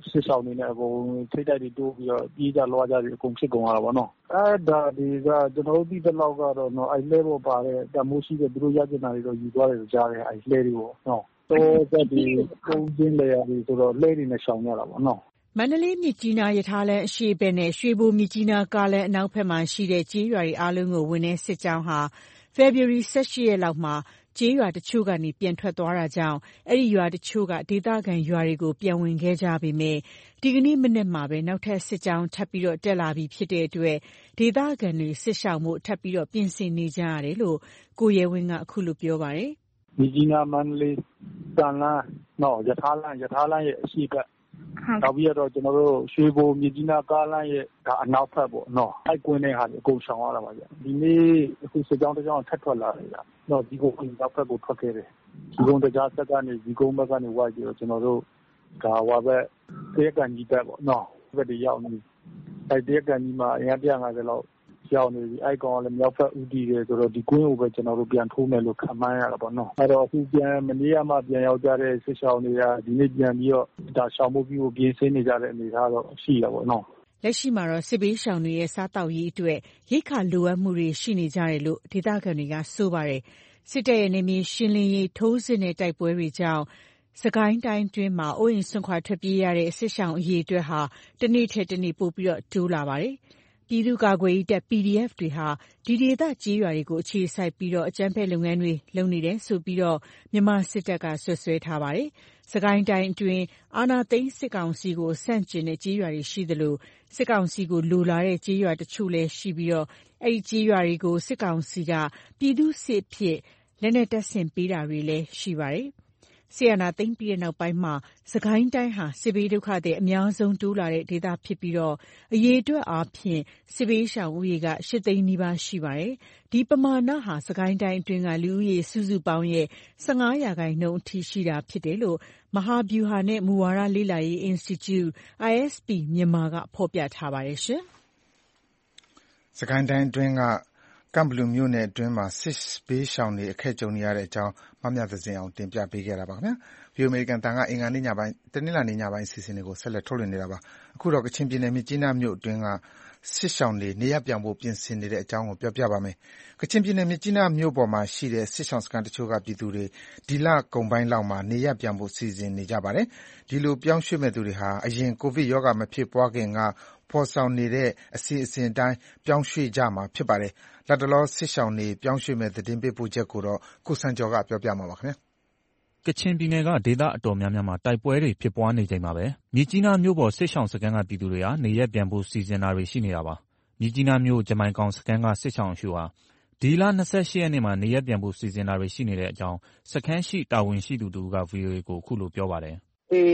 စစ်ဆောင်တွေနဲ့အကုန်ထိတ်တိုက်တွေတိုးပြီးတော့ပြေးကြလွှားကြတွေအကုန်ဖြစ်ကုန်ရတာပေါ့နော်အဲ့ဒါတွေကကျွန်တော်တို့သိတဲ့လောက်ကတော့နော်အဲ့လှဲပေါ်ပါတဲ့တမိုးရှိတဲ့သူတို့ရကျင်တာတွေတော့ယူသွားတယ်လို့ကြားတယ်အဲ့လှဲတွေပေါ့နော်တော့ကဒီကုန်းချင်းလေယာဉ်တွေဆိုတော့လှဲတွေနဲ့ရှောင်ရတာပေါ့နော်မန္တလေးမြစ်ကြီးနားရထားလမ်းအရှေ့ဘက်နဲ့ရွှေဘိုမြစ်ကြီးနားကားလမ်းအနောက်ဘက်မှာရှိတဲ့ကျေးရွာတွေအားလုံးကိုဝင်တဲ့စစ်ကြောင်းဟာဖေဖော်ဝါရီ18ရက်လောက်မှာကျေးရွာတချို့ကနေပြန်ထွက်သွားတာကြောင့်အဲ့ဒီရွာတချို့ကဒေသခံရွာတွေကိုပြန်ဝင်ခဲ့ကြပေမဲ့ဒီကနေ့မနေ့မှာပဲနောက်ထပ်စစ်ကြောင်းထပ်ပြီးတော့တက်လာပြီးဖြစ်တဲ့အတွက်ဒေသခံတွေစစ်ရှောင်မှုထပ်ပြီးတော့ပြင်ဆင်နေကြရတယ်လို့ကိုရဲဝင်းကအခုလိုပြောပါတယ်မြစ်ကြီးနားမန္တလေးတန်လန်းနော်ရထားလမ်းရဲ့အရှိဘက်နောက်ပြီးတော့ကျွန်တော်တို့ရွှေဘိုမြစ်ကြီးနားကားလမ်းရဲ့ဒါအနောက်ဘက်ပေါ့နော်အဲ့ကွင်းတဲ့ဟာတွေအကုန်ရှောင်ရတာပါဗျဒီနေ့အခုစစ်ကြောင်းတစ်ကြောင်းထပ်ထွက်လာတယ်ဗျနော်ဒီကုန်းနောက်ဘက်ကိုထွက်ခဲ့တယ်ဒီကုန်းတရားဆက်ကနေဒီကုန်းဘက်ကနေဝိုက်ပြီးတော့ကျွန်တော်တို့ဒါဝါဘက်တေးကန်ကြီးဘက်ပေါ့နော်ဘက်တွေရောက်နေအဲ့တေးကန်ကြီးမှာအရင်150လောက်ရောက်နေပြီအဲ့ကောင်ကလည်းမြောက်ဘက်ဦးတည်တယ်ဆိုတော့ဒီကွင်းကိုပဲကျွန်တော်တို့ပြန်ထိုးမယ်လို့ခန့်မှန်းရတာပေါ့နော်အဲ့တော့အခုပြန်မနေ့ကမှပြန်ရောက်ကြတဲ့စစ်ရှောင်းတွေကဒီနေ့ပြန်ပြီးတော့ဒါရှောင်းမှုပြီးကိုပြင်ဆင်နေကြတဲ့အနေအထားတော့ရှိတာပေါ့နော်လက်ရှိမှာတော့စစ်ဘေးရှောင်တွေရဲ့စားတောက်ရေးအတွက်ရိက္ခာလိုအပ်မှုတွေရှိနေကြတယ်လို့ဒေသခံတွေကဆိုပါတယ်စစ်တပ်ရဲ့နေမြေရှင်းလင်းရေးထိုးစစ်နဲ့တိုက်ပွဲတွေကြောင့်စကိုင်းတိုင်းတွင်းမှာအိုးအိမ်ဆွန့်ခွာထွက်ပြေးရတဲ့စစ်ရှောင်အရေးအတွက်ဟာတစ်နေ့ထက်တစ်နေ့ပိုပြီးတော့တိုးလာပါတယ်ပြည်သူ့ကာကွယ်ရေးတပ် PDF တွေဟာဒီဒေသကြေးရွာတွေကိုအခြေစိုက်ပြီးတော့အကြမ်းဖက်လုပ်ငန်းတွေလုပ်နေတယ်ဆိုပြီးတော့မြန်မာစစ်တပ်ကဆွဆွဲထားပါတယ်။စကိုင်းတိုင်းအတွင်းအာဏာသိမ်းစစ်ကောင်စီကိုဆန့်ကျင်တဲ့ကြေးရွာတွေရှိသလိုစစ်ကောင်စီကိုလိုလားတဲ့ကြေးရွာတချို့လည်းရှိပြီးတော့အဲ့ဒီကြေးရွာတွေကိုစစ်ကောင်စီကပြည်သူစစ်ဖြစ်လက်နက်တပ်ဆင်ပေးတာတွေလည်းရှိပါတယ်။ဆီယနာသိမ့်ပြီးတဲ့နောက်ပိုင်းမှာစကိုင်းတိုင်းဟာစစ်ဘေးဒုက္ခတွေအများဆုံးတိုးလာတဲ့ဒေသဖြစ်ပြီးတော့အရေးအတွက်အားဖြင့်စစ်ဘေးရှောင်ဦးရေက8သိန်းနီးပါးရှိပါတယ်။ဒီပမာဏဟာစကိုင်းတိုင်းအတွင်းကလူဦးရေစုစုပေါင်းရဲ့15%အထိရှိတာဖြစ်တယ်လို့မဟာဗျူဟာနဲ့မူဝါဒလေ့လာရေး Institute ISP မြန်မာကဖော်ပြထားပါတယ်ရှင်။စကိုင်းတိုင်းအတွင်းကကမ်ဘလူမြို့နယ်အတွင်းမှာစစ်ဘေးရှောင်တွေအခက်ကြုံနေရတဲ့အကြောင်းမမြသဇင်အောင်တင်ပြပေးခဲ့တာပါခင်ဗျာ။ VOA American တန်ကအင်္ဂါနေ့ညပိုင်းတနင်္လာနေ့ညပိုင်းအစီအစဉ်တွေကိုဆက်လက်ထုတ်လွှင့်နေတာပါ။အခုတော့ကချင်ပြည်နယ်မြစ်ကြီးနားမြို့အတွင်းကစစ်ရှောင်တွေနေရပ်ပြန်ဖို့ပြင်ဆင်နေတဲ့အကြောင်းကိုပြောပြပါမယ်။ကချင်ပြည်နယ်မြစ်ကြီးနားမြို့ပေါ်မှာရှိတဲ့စစ်ရှောင်စခန်းတချို့ကပြည်သူတွေဒီလကုန်ပိုင်းလောက်မှာနေရပ်ပြန်ဖို့စီစဉ်နေကြပါတယ်။ဒီလိုပြောင်းရွှေ့မဲ့သူတွေဟာအရင်ကိုဗစ်ရောဂါမဖြစ်ပွားခင်ကဖော်ဆောင်နေတဲ့အစီအစဉ်အတိုင်းပြောင်းရွှေ့ကြမှာဖြစ်ပါတယ်။လတ်တလောစစ်ရှောင်တွေပြောင်းရွှေ့မဲ့သတင်းပေးပို့ချက်ကိုတော့ကိုစံကျော်ကပြောပြမှာပါခင်ဗျာ။ကချင်ပြည်နယ်ကဒေသအတော်များများမှာတိုက်ပွဲတွေဖြစ်ပွားနေချိန်မှာပဲမြစ်ကြီးနားမြို့ပေါ်စစ်ရှောင်စခန်းကပြည်သူတွေဟာနေရပ်ပြန်ဖို့စီစဉ်တာတွေရှိနေတာပါ။မြစ်ကြီးနားမြို့ဂျမိုင်ကောင်စခန်းကစစ်ရှောင်အချို့ဟာဒီလ28ရက်နေ့မှာနေရပ်ပြန်ဖို့စီစဉ်တာတွေရှိနေတဲ့အကြောင်းစခန်းရှိတာဝန်ရှိသူတို့က VOA ကိုအခုလိုပြောပါတယ်။ဒီ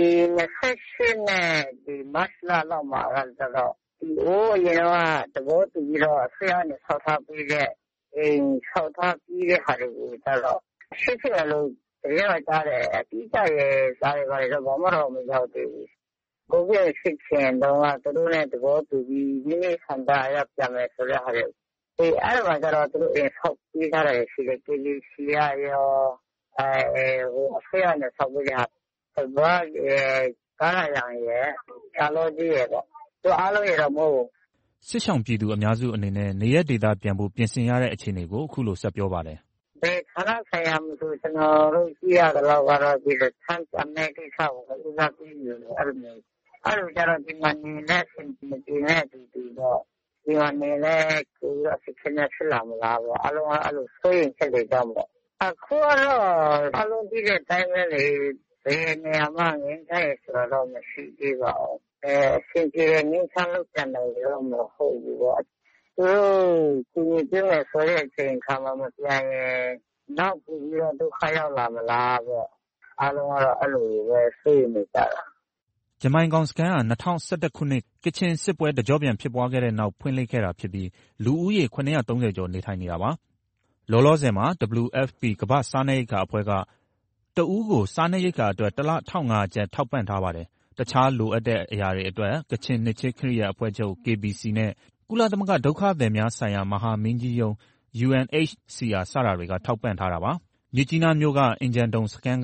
28နဲ့ဒီမတ်လလောက်မှာတော့ဒီအရင်ကတဘောတူပြီးတော့ဆရာနဲ့ဆောက်ထားပြီးတဲ့ဆောက်ထားပြီးတဲ့ဟာတွေကိုတော့ရှိတယ်လို့တရားဝင်ကြားတယ်အတိအကျရဲ့စားရပါတယ်တော့ဘာမှတော့မရောက်သေးဘူး။ကိုဗစ်ဖြစ်ခင်တော့သူတို့နဲ့တဘောတူပြီးမိမိဆန္ဒအရပြန်မယ်ဆိုတဲ့ဟာတွေအဲ့ဒါမှကျတော့သူတို့ဆောက်ပြီးထားတယ်ရှိတယ်KLCရောဆရာနဲ့ဆောက်ပြီးတဲ့ဟာဘာကားရံရဲ့ကားလို့ကြီးရဲ့ပေါ့သူအားလုံးရတော့မဟုတ်စစ်ရှောင်ပြည်သူအများစုအနေနဲ့နေရက်ဒေသပြန်ဖို့ပြင်ဆင်ရတဲ့အခြေအနေကိုအခုလိုဆက်ပြောပါတယ်။ဘယ်ခါဆိုင်ရမှုဆိုကျွန်တော်တို့ကြည့်ရတော့ကတော့ဒီဆန်းအမေကိစ္စကိုဥစားပြီးလို့အဲ့လိုကြတော့ဒီမနေနဲ့စင်တီနဲ့ဒီတော့ဒီမနေနဲ့ကိုယ်အစစ်ခနဲ့ဆက်လာမလားပေါ့အလုံးအဲ့လိုဆိုရင်ချက်တွေကြောင့်ပေါ့အခုတော့အလုံးကြည့်တဲ့အတိုင်းပဲလေဘယ်နေရာမှငင်းထားရဆိုတော့မရှိသေးပါဘူးစင်ကြယ်ငင်းချလို့ပြန်တယ်လို့မဟုတ်ဘူးပေါ့သူကိုကြည့်နေဆိုတဲ့အချိန်ခါမှမပြန်ရင်နောက်ပြီးတော့ဒုက္ခရောက်လာမလားပေါ့အားလုံးကတော့အဲ့လိုပဲသိနေကြတာဂျမိုင်ကောင်စကန်က2011ခုနှစ်ကချင်စစ်ပွဲတကြောပြန်ဖြစ်ပွားခဲ့တဲ့နောက်ဖွင့်လှစ်ခဲ့တာဖြစ်ပြီးလူဦးရေ930ကျော်နေထိုင်နေတာပါလောလောဆယ်မှာ WFP ကမ္ဘာ့စားနပ်ရိက္ခာအဖွဲ့ကတဦးကိုစားနပ်ရိက္ခာအတွက်တစ်လ1500ကျပ်ထောက်ပံ့ထားပါတယ်တခြားလိုအပ်တဲ့အရာတွေအတွက်ကချင်နှစ်ချင်းခရစ်ယာန်အဖွဲ့ချုပ် KBC နဲ့ကုလသမဂ္ဂဒုက္ခသည်များဆိုင်ရာမဟာမင်းကြီးရုံး UNHCR စတာတွေကထောက်ပံ့ထားတာပါ။မြစ်ကြီးနားမြို့ကအင်ဂျန်တုံစခန်းက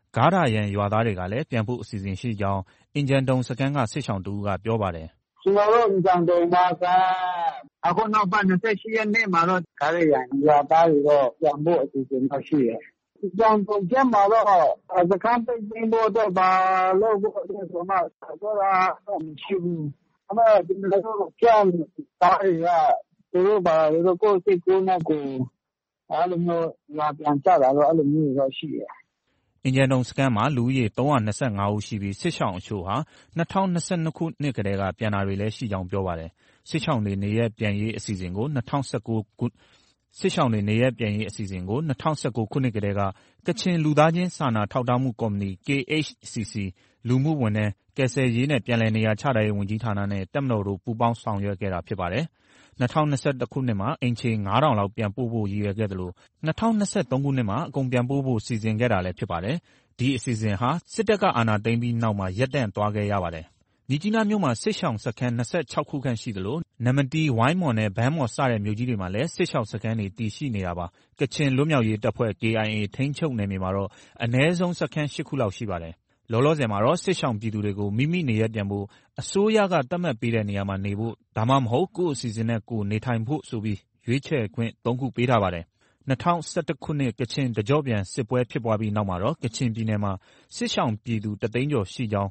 ဂါးထာယန်ရွာသားတွေကလည်းပြန်ဖို့အစီအစဉ်ရှိကြောင်းအင်ဂျန်တုံစခန်းကစစ်ရှောင်တူကပြောပါတယ်။ကျွန်တော်တို့အင်ဂျန်တုံမှာကအခုနောက်ပတ်28ရက်နေ့မှာတော့ဂါးထာယန်ရွာသားတွေတော့ပြန်ဖို့အစီအစဉ်ရှိတယ်။အင်ဂျန်တုံကျမှာတော့စခန်းပိတ်သိမ်းဖို့တော့ဘာလို့ဆိုတော့တော့မရှိဘူး။အမေဒီလိုတော့ပြန်တားရသူတို့ဘာလို့ကိုယ်စိတ်ကိုယ်နဲ့ကိုအဲ့လိုမျိုးရွာပြန်ကြတာတော့အဲ့လိုမျိုးတော့ရှိတယ်အင်ဂျန်တုံစခန်းမှာလူဦးရေ325ဦးရှိပြီးစစ်ရှောင်အချို့ဟာ2022ခုနှစ်ကတည်းကပြန်လာတွေလည်းရှိကြောင်းပြောပါတယ်။စစ်ရှောင်တွေနေရပြန်ရေးအစီအစဉ်ကို2019ခုနှစ်ကတည်းကကချင်လူသားချင်းစာနာထောက်ထားမှုကော်မတီ KHCC လူမှုဝန်ထမ်းကယ်ဆယ်ရေးနဲ့ပြန်လည်နေရာချထားရေးဝန်ကြီးဌာနနဲ့တပ်မတော်တို့ပူးပေါင်းဆောင်ရွက်ခဲ့တာဖြစ်ပါတယ်။2021ခုနှစ်မှာအင်ချေ9000လောက်ပြန်ပို့ဖို့ရည်ရွယ်ခဲ့တယ်လို့2023ခုနှစ်မှာအကုန်ပြန်ပို့ဖို့စီစဉ်ခဲ့တာလည်းဖြစ်ပါတယ်။ဒီအစီအစဉ်ဟာစစ်တပ်ကအာဏာသိမ်းပြီးနောက်မှာရပ်တန့်သွားခဲ့ရပါတယ်။မြစ်ကြီးနားမြို့မှာစစ်ရှောင်စခန်း26ခုခန့်ရှိသလိုနမတီဝိုင်းမော်နဲ့ဗန်းမော်စတဲ့မြို့ကြီးတွေမှာလည်းစစ်ရှောင်စခန်းတွေတည်ရှိနေတာပါ။ကချင်လွတ်မြောက်ရေးတပ်ဖွဲ့ KIA ထိန်းချုပ်နယ်မြေမှာတော့အနည်းဆုံးစခန်း8ခုလောက်ရှိပါတယ်။လောလောဆယ်မှာတော့စစ်ရှောင်ပြည်သူတွေကိုမိမိနေရပြန်ဖို့အစိုးရကသတ်မှတ်ပေးတဲ့နေရာမှာနေဖို့ဒါမှမဟုတ်ကိုယ့်အစီအစဉ်နဲ့ကိုယ်နေထိုင်ဖို့ဆိုပြီးရွေးချယ်ခွင့်3ခုပေးထားပါတယ်။2011ခုနှစ်ကချင်တကြောပြန်စစ်ပွဲဖြစ်ပွားပြီးနောက်မှာတော့ကချင်ပြည်နယ်မှာစစ်ရှောင်ပြည်သူ3သိန်းကျော်ရှိကြောင်း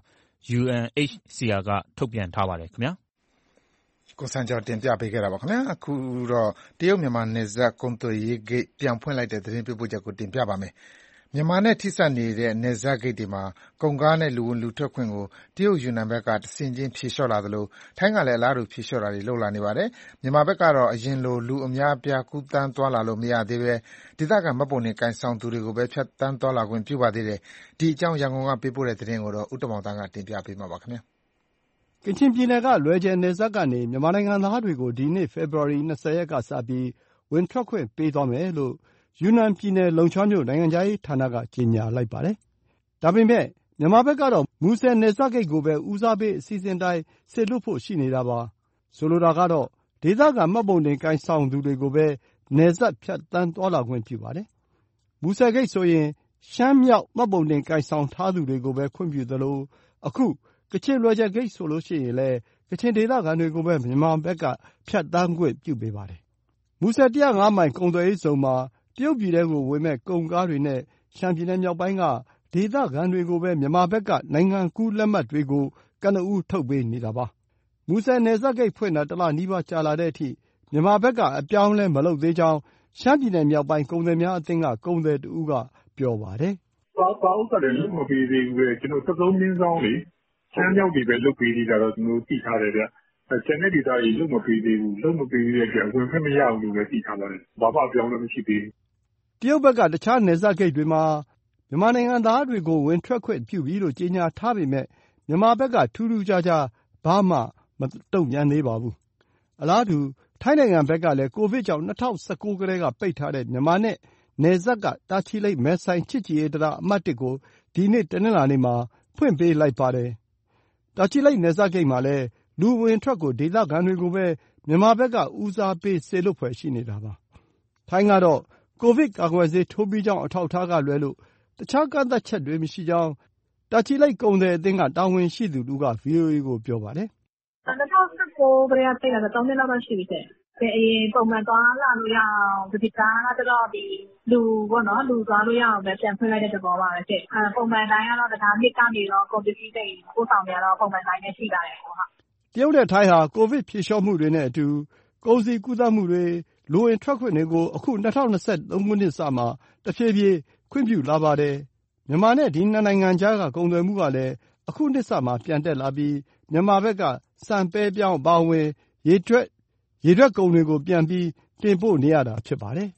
UNHCR ကထုတ်ပြန်ထားပါတယ်ခင်ဗျာ။ကိုစံကျော်တင်ပြပေးခဲ့တာပါခင်ဗျာ။အခုတော့တရုတ်မြန်မာနယ်စပ်ကုန်သွယ်ရေးဂိတ်ပြန်ဖွင့်လိုက်တဲ့သတင်းပေးပို့ချက်ကိုတင်ပြပါမယ်။မြန်မာနဲ့ထိစပ်နေတဲ့နယ်စပ်ဂိတ်တွေမှာကုန်ကားနဲ့လူဝင်လူထွက်ခွင့်ကိုတရုတ်ယူနန်ဘက်ကတဆင့်ချင်းဖြေလျှော့လာသလိုထိုင်းကလည်းအလားတူဖြေလျှော့တာတွေလုပ်လာနေပါတယ်။မြန်မာဘက်ကတော့အရင်လိုလူအများအပြားကူးသန်းသွားလာလို့မရသေးဘဲဒေသခံမှတ်ပုံတင်ကိုင်ဆောင်သူတွေကိုပဲဖြတ်သန်းသွားလာခွင့်ပြုပါသေးတယ်။ဒီအကြောင်းရန်ကုန်ကပေးပို့တဲ့သတင်းကိုဦးတင်မောင်သန်းကတင်ပြပေးမှာပါခင်ဗျာ။ကချင်ပြည်နယ်ကလွယ်ဂျယ်နယ်စပ်ကနေမြန်မာနိုင်ငံသားတွေကိုဒီနေ့ဖေဖော်ဝါရီ20ရက်ကစပြီးဝင်ထွက်ခွင့်ပေးသွားမယ်လို့ယူနန်ပြည်နယ်လုံချွမ်းမြို့နိုင်ငံခြားရေးဌာနကကြေညာလိုက်ပါတယ်။ဒါပေမဲ့မြန်မာဘက်ကတော့မူဆယ်နယ်စပ်ဂိတ်ကိုပဲဦးစားပေးအစီအစဉ်တိုင်းစေလွှတ်ဖို့ရှိနေတာပါ။ဆိုလိုတာကတော့ဒေသခံမှတ်ပုံတင်ကိုင်ဆောင်သူတွေကိုပဲနယ်စပ်ဖြတ်သန်းသွားလာခွင့်ပြုပါတယ်။မူဆယ်ဂိတ်ဆိုရင်ရှမ်းမြောက်မှတ်ပုံတင်ကိုင်ဆောင်ထားသူတွေကိုပဲခွင့်ပြုသလိုအခုကချင်လွယ်ဂျယ်ဂိတ်ဆိုလို့ရှိရင်လည်းကချင်ဒေသခံတွေကိုပဲမြန်မာဘက်ကဖြတ်သန်းခွင့်ပြုပေးပါတယ်။မူဆယ်105မိုင်ကုန်သွယ်ရေးဇုန်မှာတရုတ်ပြည်ထဲကိုဝင်မဲ့ကုန်ကားတွေနဲ့ရှမ်းပြည်နယ်မြောက်ပိုင်းကဒေသခံတွေကိုပဲမြန်မာဘက်ကနိုင်ငံကူးလက်မှတ်တွေကိုကနဦးထုတ်ပေးနေတာပါ။မူဆယ်နယ်စပ်ဂိတ်ဖွင့်တာ1လနီးပါးကြာလာတဲ့အထိမြန်မာဘက်ကအပြောင်းအလဲမလုပ်သေးကြောင်းရှမ်းပြည်နယ်မြောက်ပိုင်းကုန်သည်များအသင်းကကုန်သည်တဦးကပြောပါတယ်။စာအုပ်ကလည်းလုပ်မပေးသေးဘူးလေကျွန်တော်သုံးမင်းဆောင်လေရှမ်းမြောက်တွေပဲလုပ်ပေးနေတာတော့ကျွန်တော်သိထားတယ်ဗျ။ကျန်တဲ့ဒေသတွေလုပ်မပေးသေးဘူးလုပ်မပေးသေးတဲ့အတွက်ဝင်ခွင့်မရဘူးလို့လည်းသိထားပါတယ်။ဘာမှအပြောင်းလဲမရှိသေးဘူး။တရုတ်ဘက်ကတခြားနယ်စပ်ဂိတ်တွေမှာမြန်မာနိုင်ငံသားတွေကိုဝင်ထွက်ခွင့်ပြုပြီလို့ကြေညာထားပေမဲ့မြန်မာဘက်ကထူးထူးခြားခြားဘာမှမတုံ့ပြန်သေးပါဘူး။အလားတူထိုင်းနိုင်ငံဘက်ကလည်းကိုဗစ်ကြောင့်2019ကတည်းကပိတ်ထားတဲ့မြန်မာနဲ့နယ်စပ်ကတာချီလိတ်မဲဆိုင်ချစ်ကြည်ရေးတံတားအမှတ်1ကိုဒီနေ့တနင်္လာနေ့မှာဖွင့်ပေးလိုက်ပါတယ်။တာချီလိတ်နယ်စပ်ဂိတ်မှာလည်းလူဝင်ထွက်ကိုဒေသခံတွေကိုပဲမြန်မာဘက်ကဦးစားပေးစေလွှတ်ဖွယ်ရှိနေတာပါ။ထိုင်းကတော့ကိုဗစ်ကာကွယ်ဆေးထိုးပြီးကြောင်းအထောက်အထားကလွဲလို့တခြားကန့်သတ်ချက်တွေမရှိကြောင်းတာချီလိတ်ကုန်သည်အသင်းကတာဝန်ရှိသူတို့က VOA ကိုပြောပါတယ်။2019ကတည်းကပိတ်တာ3နှစ်လောက်တော့ရှိပြီတဲ့။အရင်ပုံမှန်သွားလာလို့ရအောင်ဒီကားကတော့ဒီလူပေါ့နော်လူသွားလို့ရအောင်ပဲပြန်ဖွင့်လိုက်တဲ့သဘောပါပဲတဲ့။ပုံမှန်တိုင်းကတော့ဒါနှစ်ကနေတော့ကုန်ပစ္စည်းတွေပို့ဆောင်နေတော့ပုံမှန်တိုင်းနဲ့ရှိတာလေဟုတ်။တရုတ်နဲ့ထိုင်းဟာကိုဗစ်ဖြေလျှော့မှုတွေနဲ့အတူကုန်စည်ကူးသန်းမှုတွေလူဝင်ထွက်ခွင့်တွေကိုအခု2023ခုနှစ်စမှာတဖြည်းဖြည်းခွင့်ပြုလာပါတယ်။မြန်မာနဲ့ဒီနှစ်နိုင်ငံကြားကကုန်သွယ်မှုကလည်းအခုနှစ်စမှာပြန်တက်လာပြီးမြန်မာဘက်ကဆန်ပဲပြောင်းအပါအဝင်ရေထွက်ကုန်တွေကိုပြန်ပြီးတင်ပို့နေရတာဖြစ်ပါတယ်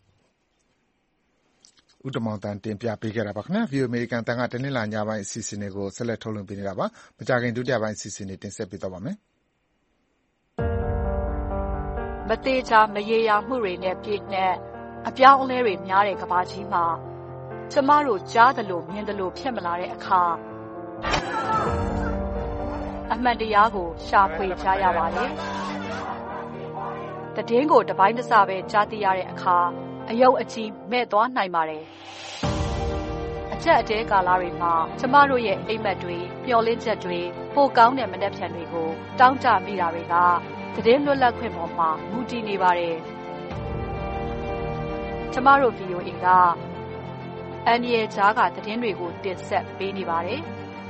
။ဦးတင်မောင်သန်းတင်ပြပေးခဲ့တာပါခင်ဗျာ။ VOA အမေရိကန်အသံကတနင်္လာညပိုင်းအစီအစဉ်တွေကိုဆက်လက်ထုတ်လွှင့်ပေးနေတာပါ။မကြာခင်ဒုတိယပိုင်းအစီအစဉ်တွေတင်ဆက်ပေးသွားပါမယ်။မတေချာမရေရာမှုတွေနဲ့ပြည့်နှက်အပြောင်းအလဲတွေများတဲ့ကမ္ဘာကြီးမှာကျမတို့ကြားသလိုမြင်သလိုဖြစ်မလာတဲ့အခါအမှန်တရားကိုရှာဖွေကြရပါတယ်။တည်င်းကိုတပိုင်းတစပဲကြားသိရတဲ့အခါအယုတ်အကြီးမဲ့သွားနိုင်ပါတယ်။ အကြက်အတဲကာလတွေမှာကျမတို့ရဲ့အိမ်မက်တွေမျှော်လင့်ချက်တွေပိုကောင်းတဲ့မနှက်ဖြန်တွေကိုတောင်းတမိတာတွေကသတင်းလွတ်လပ်ခွင့်ပေါ်မှာမူတည်နေပါတယ်ကျမတို့ VOA ကအန်ရီကြားကသတင်းတွေကိုတင်ဆက်ပေးနေပါတယ်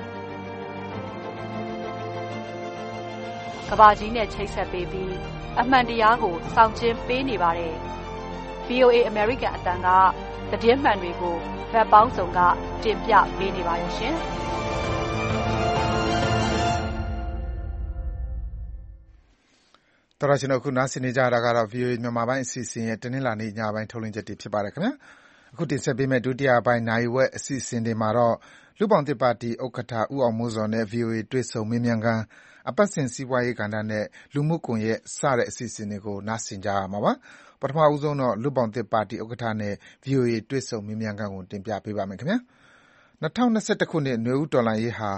ကဘာကြီးနဲ့ချိတ်ဆက်ပေးပြီးအမှန်တရားကိုစောင့်ကျဉ်ပေးနေပါတယ် VOA American အတန်ကသတင်းမှန်တွေကိုဗတ်ပေါင်းစုံကတင်ပြပေးနေပါတယ်ရှင်တော်ရရှင်တို့ခုနားဆင်နေကြတာကတော့ VOA မြန်မာပိုင်းအစီအစဉ်ရဲ့တင်းနှလာနေညပိုင်းထုတ်လွှင့်ချက်တွေဖြစ်ပါတယ်ခင်ဗျာအခုတင်ဆက်ပေးမယ့်ဒုတိယပိုင်းနိုင်ဝက်အစီအစဉ်တွေမှာတော့လူပောင်သစ်ပါတီဥက္ကဋ္ဌဦးအောင်မိုးစောနဲ့ VOA တွေ့ဆုံမေးမြန်းခန်းအပတ်စဉ်စီးပွားရေးကဏ္ဍနဲ့လူမှုကွန်ရက်စတဲ့အစီအစဉ်တွေကိုနားဆင်ကြရမှာပါပထမဦးဆုံးတော့လူပောင်သစ်ပါတီဥက္ကဋ္ဌနဲ့ VOA တွေ့ဆုံမေးမြန်းခန်းကိုတင်ပြပေးပါမယ်ခင်ဗျာ2021ခုနှစ်နွေဦးတော်လှန်ရေးဟာ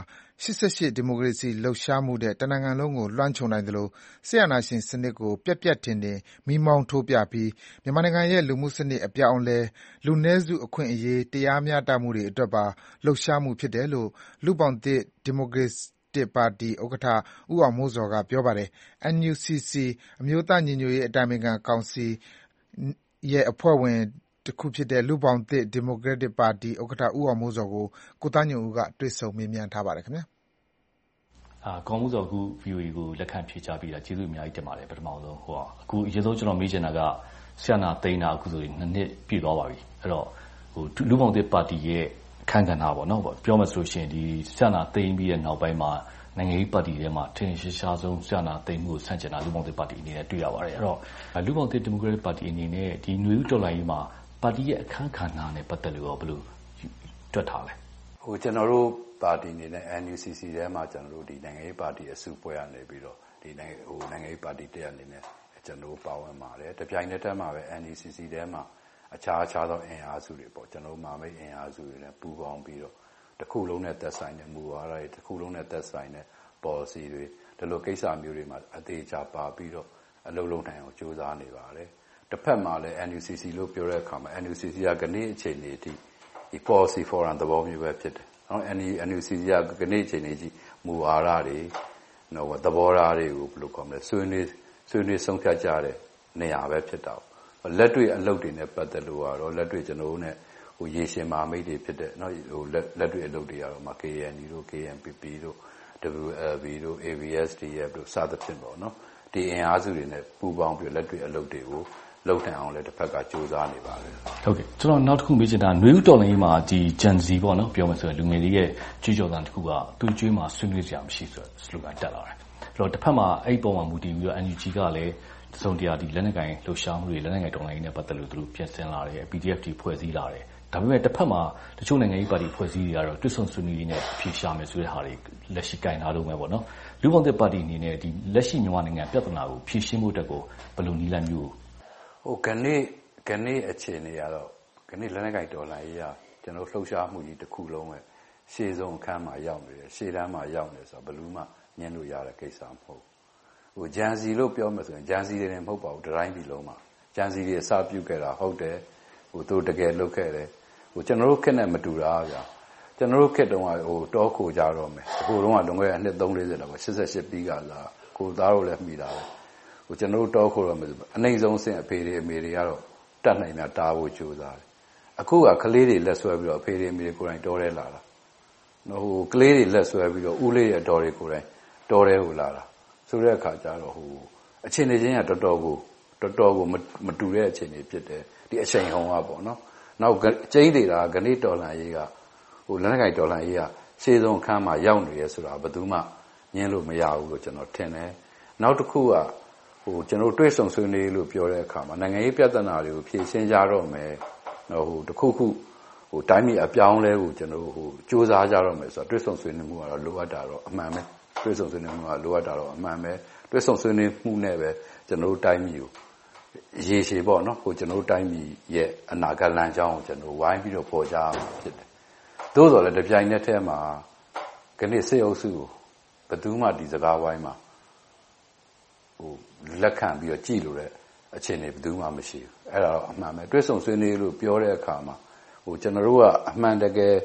88ဒီမိုကရေစီလှုပ်ရှားမှုတဲ့တနိုင်ငံလုံးကိုလွှမ်းခြုံနိုင်သလိုဆရာနာရှင်စနစ်ကိုပြက်ပြက်ထင်ထင်မိမောင်းထိုးပြပြီးမြန်မာနိုင်ငံရဲ့လူမှုစနစ်အပြောင်းအလဲလူနည်းစုအခွင့်အရေးတရားမျှတမှုတွေအတွက်ပါလှုပ်ရှားမှုဖြစ်တယ်လို့လူပောင်သစ်ဒီမိုကရေစီပါတီဥက္ကဋ္ဌဦးအောင်မိုးစောကပြောပါတယ် NUCC အမျိုးသားညီညွတ်ရေးအတိုင်ပင်ခံကောင်စီရဲ့အဖွဲ့ဝင်တခုဖြစ်တဲ့လူပောင်သစ်ဒီမိုကရက်တစ်ပါတီဥက္ကဋ္ဌဦးအောင်မိုးစောကိုကိုသားညွန့်ဦးကတွေ့ဆုံမေးမြန်းထားပါတယ်ခင်ဗျာကောင်းမှုဆိုအခု VOA ကိုလက်ခံဖြေချပေးတာကျေးဇူးအများကြီးတင်ပါတယ်ပထမဆုံးအခုအရင်ဆုံးကျွန်တော်မေးချင်တာကဆရာနာသိန်းတာအခုဆိုရင်2နှစ်ပြည့်သွားပါပြီအဲ့တော့လူပောင်သစ်ပါတီရဲ့အခမ်းကဏ္ဍပေါ့နော်ပြောမှဆိုလို့ရှိရင်ဒီဆရာနာသိန်းပြီးတဲ့နောက်ပိုင်းမှာနိုင်ငံရေးပါတီထဲမှာထင်ရှားရှားဆုံးဆရာနာသိန်းမှုကိုဆန့်ကျင်တာလူပောင်သစ်ပါတီအနေနဲ့တွေ့ရပါတယ်အဲ့တော့လူပောင်သစ်ဒီမိုကရက်တစ်ပါတီအနေနဲ့ဒီနွေဦးတော်လှန်ရေးမှာပါတီရဲ့အခမ်းကဏ္ဍနဲ့ပတ်သက်လို့ဘယ်လိုတွက်ထားလဲကျွန်တော်တို့ပါတီအနေနဲ့ NUCC ထဲမှာကျွန်တော်တို့ဒီနိုင်ငံရေးပါတီအစုပွဲရနေပြီးတော့ဒီနိုင်ငံရေးပါတီတရက်အနေနဲ့ကျွန်တော်ပါဝင်ပါတယ်တပြိုင်နက်တည်းမှာပဲ NUCC ထဲမှာအခြားသောအင်အားစုတွေပေါ့ကျွန်တော်မာမိတ်အင်အားစုတွေနဲ့ပူးပေါင်းပြီးတော့တစ်ခုလုံးနဲ့သက်ဆိုင်တဲ့မူဝါဒတွေတစ်ခုလုံးနဲ့သက်ဆိုင်တဲ့ policy တွေဒီလိုကိစ္စမျိုးတွေမှာအသေးချာပါပြီးတော့အလုံးလုံးနိုင်အောင်ကြိုးစားနေပါတယ်တစ်ဖက်မှာလည်း NUCC လို့ပြောတဲ့အခါမှာ NUCC ကနေ့အချိန်လေးဒီ policy forum သဘောမျိုးပဲဖြစ်တယ်နော် NUCC ကနေ့အချိန်လေးကြီးမူဝါဒတွေနော်သဘောထားတွေကိုဘယ်လိုခေါ်မလဲဆွေးနွေးဆုံးဖြတ်ကြတဲ့နေရာပဲဖြစ်တာလက်တွေ့အလုပ်တွေနဲ့ပတ်သက်လို့ကတော့လက်တွေ့ကျွန်တော်တို့ ਨੇ ရေရှင်မာမိတ်တွေဖြစ်တဲ့နော်လက်တွေ့အလုပ်တွေကတော့ KNU တို့ KNPP တို့ WLB တို့ ABSDF တို့စသဖြင့်ပေါ့နော်ဒီအင်အားစုတွေနဲ့ပူးပေါင်းပြီးလက်တွေ့အလုပ်တွေကိုလုပ်နိုင်အောင်လည်းတစ်ဖက်ကကြိုးစားနေပါတယ်ဟုတ်ကဲ့ကျွန်တော်နောက်တစ်ခုမေးချင်တာနွေဦးတော်လှန်ရေးမှာဒီ Gen Z ပေါ့နော်ပြောမှဆိုရင်လူငယ်တွေရဲ့ကြွေးကြော်သံတစ်ခုကသူ့ကျွေးမှာဆွေးနွေးကြမရှိဆိုတဲ့ slogan တက်လာတယ်အဲ့တော့တစ်ဖက်မှာအဲ့ပေါ်မှာမူတည်ပြီးတော့ NUG ကလည်းစုံတရားဒီလက်နက်ကင်လှုပ်ရှားမှုတွေလက်နက်ကင်တော်လှန်ရေးနဲ့ပတ်သက်လို့သူတို့ပြင်ဆင်လာတယ် PDF တွေဖွဲ့စည်းလာတယ်ဒါပေမဲ့တစ်ဖက်မှာတချို့နိုင်ငံရေးပါတီဖွဲ့စည်းတွေကတော့တွစ်ဆုံဆွေးနွေးရေးနဲ့အဖြေရှာမယ်ဆိုတဲ့ဟာတွေလက်ရှိကင်ထားလို့ပဲပေါ့နော်လူပောင်သစ်ပါတီအနေနဲ့ဒီလက်ရှိမြန်မာနိုင်ငံပြဿနာကိုဖြေရှင်းဖို့အတွက်ကိုဘယ်လိုနည်းလမ်းမျိုးခဏအခြေအနေကတော့ခဏလက်နက်ကင်တော်လှန်ရေးကကျွန်တော်လှုပ်ရှားမှုကြီးတစ်ခုလုံးပဲရှေ့ဆုံးအခန်းမှာရောက်နေတယ်ရှေ့တန်းမှာရောက်နေဆိုတော့ဘယ်လို့မှညှင်းလို့ရတဲ့ကိစ္စမဟုတ်ဂျန်စီလို့ပြောမှဆိုရင်ဂျန်စီတွေမဟုတ်ပါဘူးတိုင်းပြည်လုံးမှာဂျန်စီတွေအစပြုခဲ့တာဟုတ်တယ်သူတကယ်လုပ်ခဲ့တယ်ကျွန်တော်တို့ခက်နဲ့မတူတာဗျာကျွန်တော်တို့ခက်တုန်းကတောခိုကြတော့မယ်အခုတုန်းကလွန်ခဲ့တဲ့နှစ်3-40လောက်က88ပြီးကလာကိုသားတို့လည်းမိတာပဲကျွန်တော်တို့တောခိုတော့မယ်အနိုင်ဆုံးအဆင့်အဖေတွေအမေတွေကတော့တတ်နိုင်တာတားဖို့ကြိုးစားတယ်အခုကကလေးတွေလက်ဆွဲပြီးတော့အဖေတွေအမေတွေကိုယ်တိုင်တောထဲလာတာကလေးတွေလက်ဆွဲပြီးတော့ဦးလေးရဲ့အတော်တွေကိုယ်တိုင်တောထဲကိုလာတာဆိုတဲ့အခါကျတော့အခြေအနေချင်းကတော်တော်ကိုမတူတဲ့အခြေအနေဖြစ်တယ်ဒီအချိန်ဟောင်းကပေါ့နော်နောက်ကျင်းသေးတာဂဏိတော်လှန်ရေးကလက်နက်ကိုင်တော်လှန်ရေးကရှေ့ဆုံးအခန်းမှာရောက်နေရဲဆိုတာဘယ်သူမှညင်းလို့မရဘူးလို့ကျွန်တော်ထင်တယ်နောက်တစ်ခုကကျွန်တော်တွေ့ဆုံဆွေးနွေးလို့ပြောတဲ့အခါမှာနိုင်ငံရေးပြဿနာတွေကိုဖြေရှင်းကြတော့မယ်တစ်ခုတိုင်းပြည်အပြောင်းလဲကိုကျွန်တော်စူးစမ်းကြတော့မယ်ဆိုတော့တွေ့ဆုံဆွေးနွေးမှုကတော့လိုအပ်တာတော့အမှန်ပဲတွေ့ဆုံဆွေးနွေးမှုကလိုအပ်တာတော့အမှန်ပဲတွေ့ဆုံဆွေးနွေးမှုနဲ့ပဲကျွန်တော်တိုင်းပြည်ကိုရေရှည်ပေါ့နော်ကျွန်တော်တိုင်းပြည်ရဲ့အနာဂတ်လမ်းကြောင်းကိုကျွန်တော်ဝိုင်းပြီးတော့ပေါ်ကြရမှာဖြစ်တယ်သို့တော်လည်းတစ်ပြိုင်နက်တည်းမှာခဏစေအုပ်စုကိုဘယ်သူမှဒီစကားဝိုင်းမှာလက်ခံပြီးတော့ကြည်လို့တဲ့အခြေအနေဘယ်သူမှမရှိဘူးအဲ့ဒါတော့အမှန်ပဲတွေ့ဆုံဆွေးနွေးလို့ပြောတဲ့အခါမှာကျွန်တော်တို့ကအမှန်တကယ်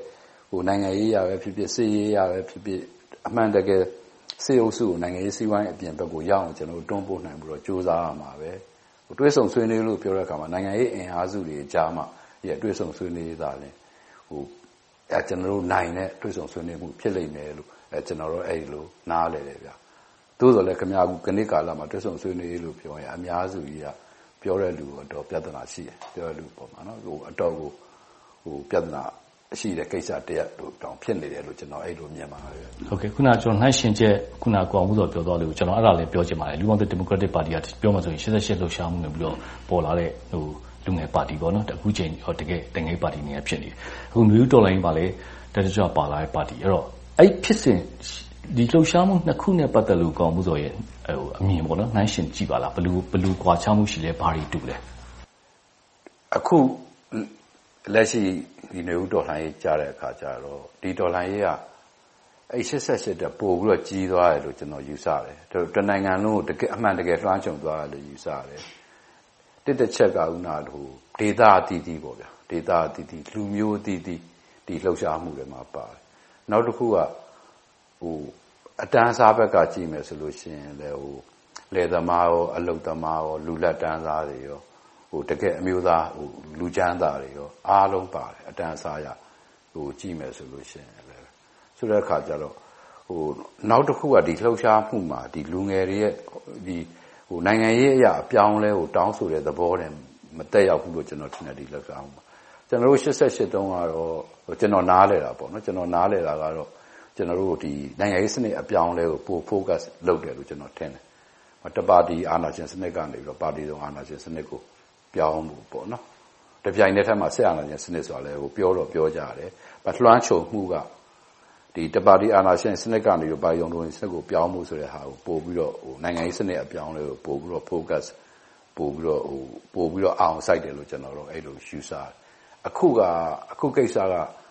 နိုင်ငံရေးရပဲဖြစ်ဖြစ်စစ်ရေးရပဲဖြစ်ဖြစ်အမှန်တကယ်စစ်အုပ်စုကိုနိုင်ငံရေးစီးပွားရေးအပြင်ဘက်ကိုရောက်အောင်ကျွန်တော်တို့တွန်းပို့နိုင်ပြီးတော့ကြိုးစားရမှာပဲတွဲဆောင်ဆွေးနွေးလို့ပြောတဲ့အခါမှာနိုင်ငံရေးအင်အားစုတွေကြားမှာတွဲဆောင်ဆွေးနွေးတာလဲကျွန်တော်တို့နိုင်တဲ့တွဲဆောင်ဆွေးနွေးမှုဖြစ်လိမ့်မယ်လို့ကျွန်တော်တို့အဲ့လိုနားလဲတယ်ဗျသို့တော်လည်းခင်ဗျားကနေ့ကာလမှာတွဲဆောင်ဆွေးနွေးလို့ပြောရင်အများစုကြီးကပြောတဲ့လူတော့ပြဿနာရှိတယ်ပြောတဲ့လူပေါ့မှာနော်အတော့ကိုပြဿနာရှိတဲ့ကိစ္စတရက်တို့တောင်ဖြစ်နေတယ်လို့ကျွန်တော်အဲ့လိုမြင်ပါတယ်ဟုတ်ကဲ့ခုနကျွန်တော်နှိုင်းရှင်ချက်ခုနကောင်မှုဆိုပြောတော့လို့ကျွန်တော်အဲ့ဒါလည်းပြောချင်ပါတယ်လူပေါင်း Democratic Party ကပြောမှဆိုရင်88လှုပ်ရှားမှုနဲ့ပြီးတော့ပေါ်လာတဲ့လူငယ်ပါတီပေါ့နော်အခုချိန်တကယ်တငယ်ပါတီနေဖြစ်နေတယ်အခုနယူးတော်လိုင်းပါလေတတကြပါလာတဲ့ပါတီအဲ့တော့အဲ့ဖြစ်စဉ်ဒီလှုပ်ရှားမှုနှစ်ခုနဲ့ပတ်သက်လို့ကောင်မှုဆိုရင်အမြင်ပေါ့နော်နှိုင်းရှင်ကြည့်ပါလားဘလူကွာခြားမှုရှိလဲဘာတွေတူလဲအခုလက်ရှိဒီနေဦးတော်လှန်ရေးကြားတဲ့အခါကျတော့ဒီတော်လှန်ရေးကအဲ့88တက်ပို့ပြီးတော့ကြီးသွားတယ်လို့ကျွန်တော်ယူဆတယ်တနိုင်ငံလုံးကိုတကယ်အမှန်တကယ်လွှမ်းခြုံသွားတယ်လို့ယူဆတယ်တစ်ချက်ကဥနာတို့ဒေတာအသီးသီးပေါ့ဗျာဒေတာအသီးသီးလူမျိုးအသီးသီးဒီလှုပ်ရှားမှုတွေမှာပါတယ်နောက်တစ်ခုကအတန်းစားဘက်ကကြည့်မယ်ဆိုလို့ရှိရင်လည်းလယ်သမားရောအလုပ်သမားရောလူလက်တန်းစားတွေရောတကယ်အမျိုးသားလူချမ်းသာတွေရောအားလုံးပါတယ်အတန်းစားရကြည့်မယ်ဆိုလို့ရှိရင်လည်းဆိုတဲ့အခါကျတော့နောက်တစ်ခုကဒီလှုပ်ရှားမှုမှာဒီလူငယ်တွေရဲ့ဒီနိုင်ငံရေးအရာအပြောင်းလဲကိုတောင်းဆိုတဲ့သဘောနဲ့မတက်ရောက်ဘူးလို့ကျွန်တော်ထင်တယ်ဒီလှုပ်ရှားမှုမှာကျွန်တော်တို့88တုန်းကတော့ကျွန်တော်နားလဲတာပေါ့နော်ကျွန်တော်နားလဲတာကတော့ကျွန်တော်တို့ဒီနိုင်ငံရေးစနစ်အပြောင်းလဲကိုပို focus လုပ်တယ်လို့ကျွန်တော်ထင်တယ်တပါတီအာဏာရှင်စနစ်ကနေပြီးတော့ပါတီစုံအာဏာရှင်စနစ်ကိုပြောင်းမှုပေါ့နော်တပြိုင်တည်းထက်မှာဆက်အာဏာရှင်စနစ်ဆိုတာလည်းပြောတော့ပြောကြတယ်လွှမ်းခြုံမှုကဒီတပါတီအာဏာရှင်စနစ်ကနေပြီးပါတီစုံစနစ်ကိုပြောင်းမှုဆိုတဲ့ဟာကိုပို့ပြီးတော့နိုင်ငံရေးစနစ်အပြောင်းလဲကိုပို့ပြီးတော့ focus ပို့ပြီးတော့အောင်စိုက်တယ်လို့ကျွန်တော်တို့အဲ့လိုယူဆတယ်အခုကိစ္စက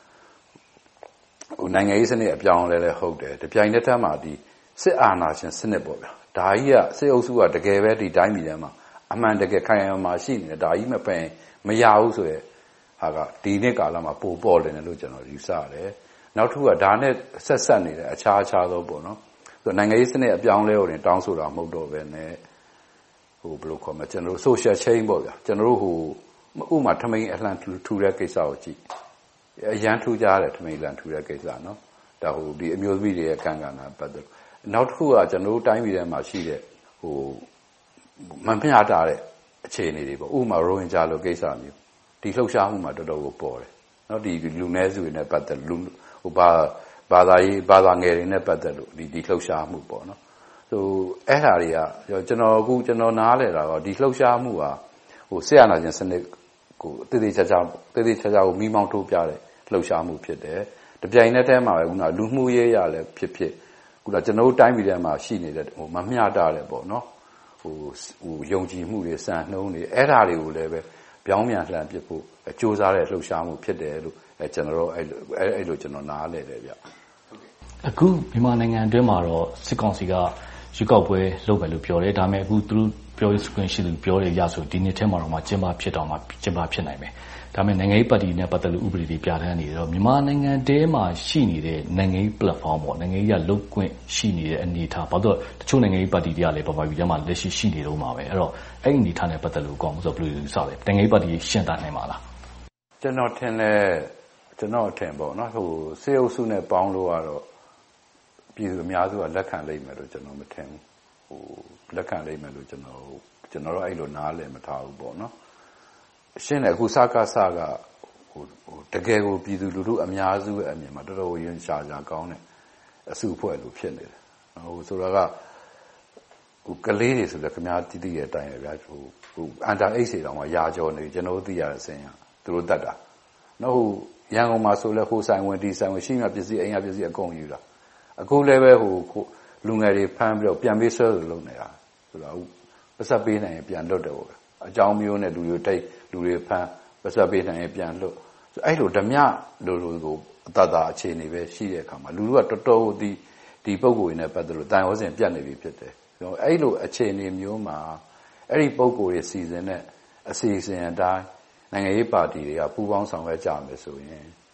နိုင်ငံရေးစနစ်အပြောင်းလဲလည်းဟုတ်တယ်တပြိုင်တည်းထက်မှာဒီစစ်အာဏာရှင်စနစ်ပေါ့ဗျာဒါကြီးကစစ်အုပ်စုကတကယ်ပဲဒီတိုင်းပြည်ထဲမှာအမှန်တကယ်ခိုင်အောင်မှရှိနေတယ်ဒါကြီးမပင်မရဘူးဆိုရဲဟာကဒီနေ့ကာလမှာပိုပေါ်တယ်လို့ကျွန်တော်ယူဆတယ်နောက်တစ်ခုကဒါနဲ့ဆက်နေတဲ့အခြားသောပေါ့နော်ဆိုနိုင်ငံရေးစနစ်အပြောင်းလဲကိုတောင်းဆိုတာမဟုတ်တော့ပဲနဲ့ဘယ်လိုခေါ်မလဲကျွန်တော်တို့ social chain ပေါ့ဗျာကျွန်တော်တို့ဥမာထမိန်အလှန်ထူတဲ့ကိစ္စကိုကြည့်အရန်ထူကြတယ်ထမိန်အလှန်ထူတဲ့ကိစ္စနော်ဒါဒီအမျိုးသမီးတွေရဲ့ကံကံတာပတ်သက်နောက်တစ်ခုကကျွန်တော်တို့တိုင်းပြည်ထဲမှာရှိတဲ့မမျှတာတဲ့အခြေအနေတွေပေါ့ဥပမာရိုဟင်ဂျာလိုကိစ္စမျိုးဒီလှုပ်ရှားမှုမှာတော်တော်ကိုပေါ်တယ်နော်ဒီလူနည်းစုတွေနဲ့ပတ်သက်လူဘာသာငယ်တွေနဲ့ပတ်သက်လို့ဒီလှုပ်ရှားမှုပေါ့နော်အဲ့ဓာတွေကကျွန်တော်နားလဲတာတော့ဒီလှုပ်ရှားမှုဟာဆက်အာဏာရှင်စနစ်ကိုတည်ချာကိုမိမောင်းထိုးပြတဲ့လှုပ်ရှားမှုဖြစ်တယ်တပြိုင်နက်တည်းမှာပဲလူမှုရေးရလည်းဖြစ်ကျွန်တော်တို့တိုင်းပြည်ထဲမှာရှိနေတဲ့မမျှတာတဲ့ပေါ့နော်ယုံကြည်မှုတွေစံနှုန်းတွေအဲ့ဓာတွေကိုလည်းပဲပြောင်းပြန်လှန်ပစ်ဖို့ကြိုးစားတဲ့လှုပ်ရှားမှုဖြစ်တယ်လို့ကျွန်တော်တို့အဲ့လိုကျွန်တော်နားလဲတယ်ဗျအခုမြန်မာနိုင်ငံအတွင်းမှာတော့စစ်ကောင်စီကရွေးကောက်ပွဲလုပ်မယ်လို့ပြောတယ်ဒါပေမဲ့အခုသူတို့ပြောရေးဆိုခွင့်ရှိသူပြောတယ်ရဆိုဒီနေ့ထဲမှာတော့ကျင်းပဖြစ်နိုင်မယ်ဒါပေမဲ့နိုင်ငံရေးပါတီနဲ့ပတ်သက်လို့ဥပဒေတွေပြဋ္ဌာန်းနေတော့မြန်မာနိုင်ငံထဲမှာရှိနေတဲ့နိုင်ငံရေး platform ပေါ့နိုင်ငံရေးလုတ်ခွင့်ရှိနေတဲ့အနေအထားဘာလို့တချို့နိုင်ငံရေးပါတီတွေကလည်းဗမာပြည်ထဲမှာလက်ရှိနေတော့မှာပဲအဲ့တော့အဲ့ဒီအနေအထားနဲ့ပတ်သက်လို့ကောင်းဆိုဘယ်လိုယူဆလဲနိုင်ငံရေးပါတီရှင်းတာနိုင်မှာလားကျွန်တော်ထင်ပေါ့နော်စေအုပ်စုနဲ့ပေါင်းလို့ကတော့ပြည်သူအများစုကလက်ခံလိမ့်မယ်လို့ကျွန်တော်မထင်ဘူးလက်ခံလိမ့်မယ်လို့ကျွန်တော်တို့အဲ့လိုနားလည်မထားဘူးပေါ့နော်ရှင်းတယ်အခုစကားကတကယ်ကိုပြည်သူလူထုအများစုရဲ့အမြင်မှာတော်တော်ရင်ရှာကောင်းတဲ့အစုအဖွဲ့လိုဖြစ်နေတယ်ဆိုတော့ကလေးတွေဆိုလည်းခင်ဗျားတိတိရဲ့အတိုင်းပဲဗျာအန်တာအိတ်စီတောင်မှရာကျော်နေကျွန်တော်တို့သိရတဲ့အစဉ်ကသူတို့တတ်တာနော်ရန်ကုန်မှာဆိုလည်းဆိုင်ဝင်ဒီဆိုင်ဝင်ရှိမှပစ္စည်းအိမ်ကပစ္စည်းအကုန်ယူတာအခုလည်းပဲလူငယ်တွေဖမ်းပြီးတော့ပြန်ပေးဆွဲလို့လုပ်နေတာဆိုတော့ပတ်သက်ပေးနိုင်ရင်ပြန်လွတ်တယ်ပေါ့အကြောင်းမျိုးနဲ့လူတွေဖမ်းပတ်သက်ပေးနိုင်ရင်ပြန်လွတ်အဲ့လိုဓမြလိုကိုအတတာအခြေအနေပဲရှိတဲ့အခါမှာလူတို့ကတော်တော်ဒီပုံကိုယ်တွေနဲ့ပတ်သက်လို့တန်ရောစင်ပြတ်နေပြီဖြစ်တယ်အဲ့လိုအခြေအနေမျိုးမှာအဲ့ဒီပုံကိုယ်တွေစီစဉ်တဲ့အစီအစဉ်အတိုင်းနိုင်ငံရေးပါတီတွေကပူးပေါင်းဆောင်ရွက်ကြမယ်ဆိုရင်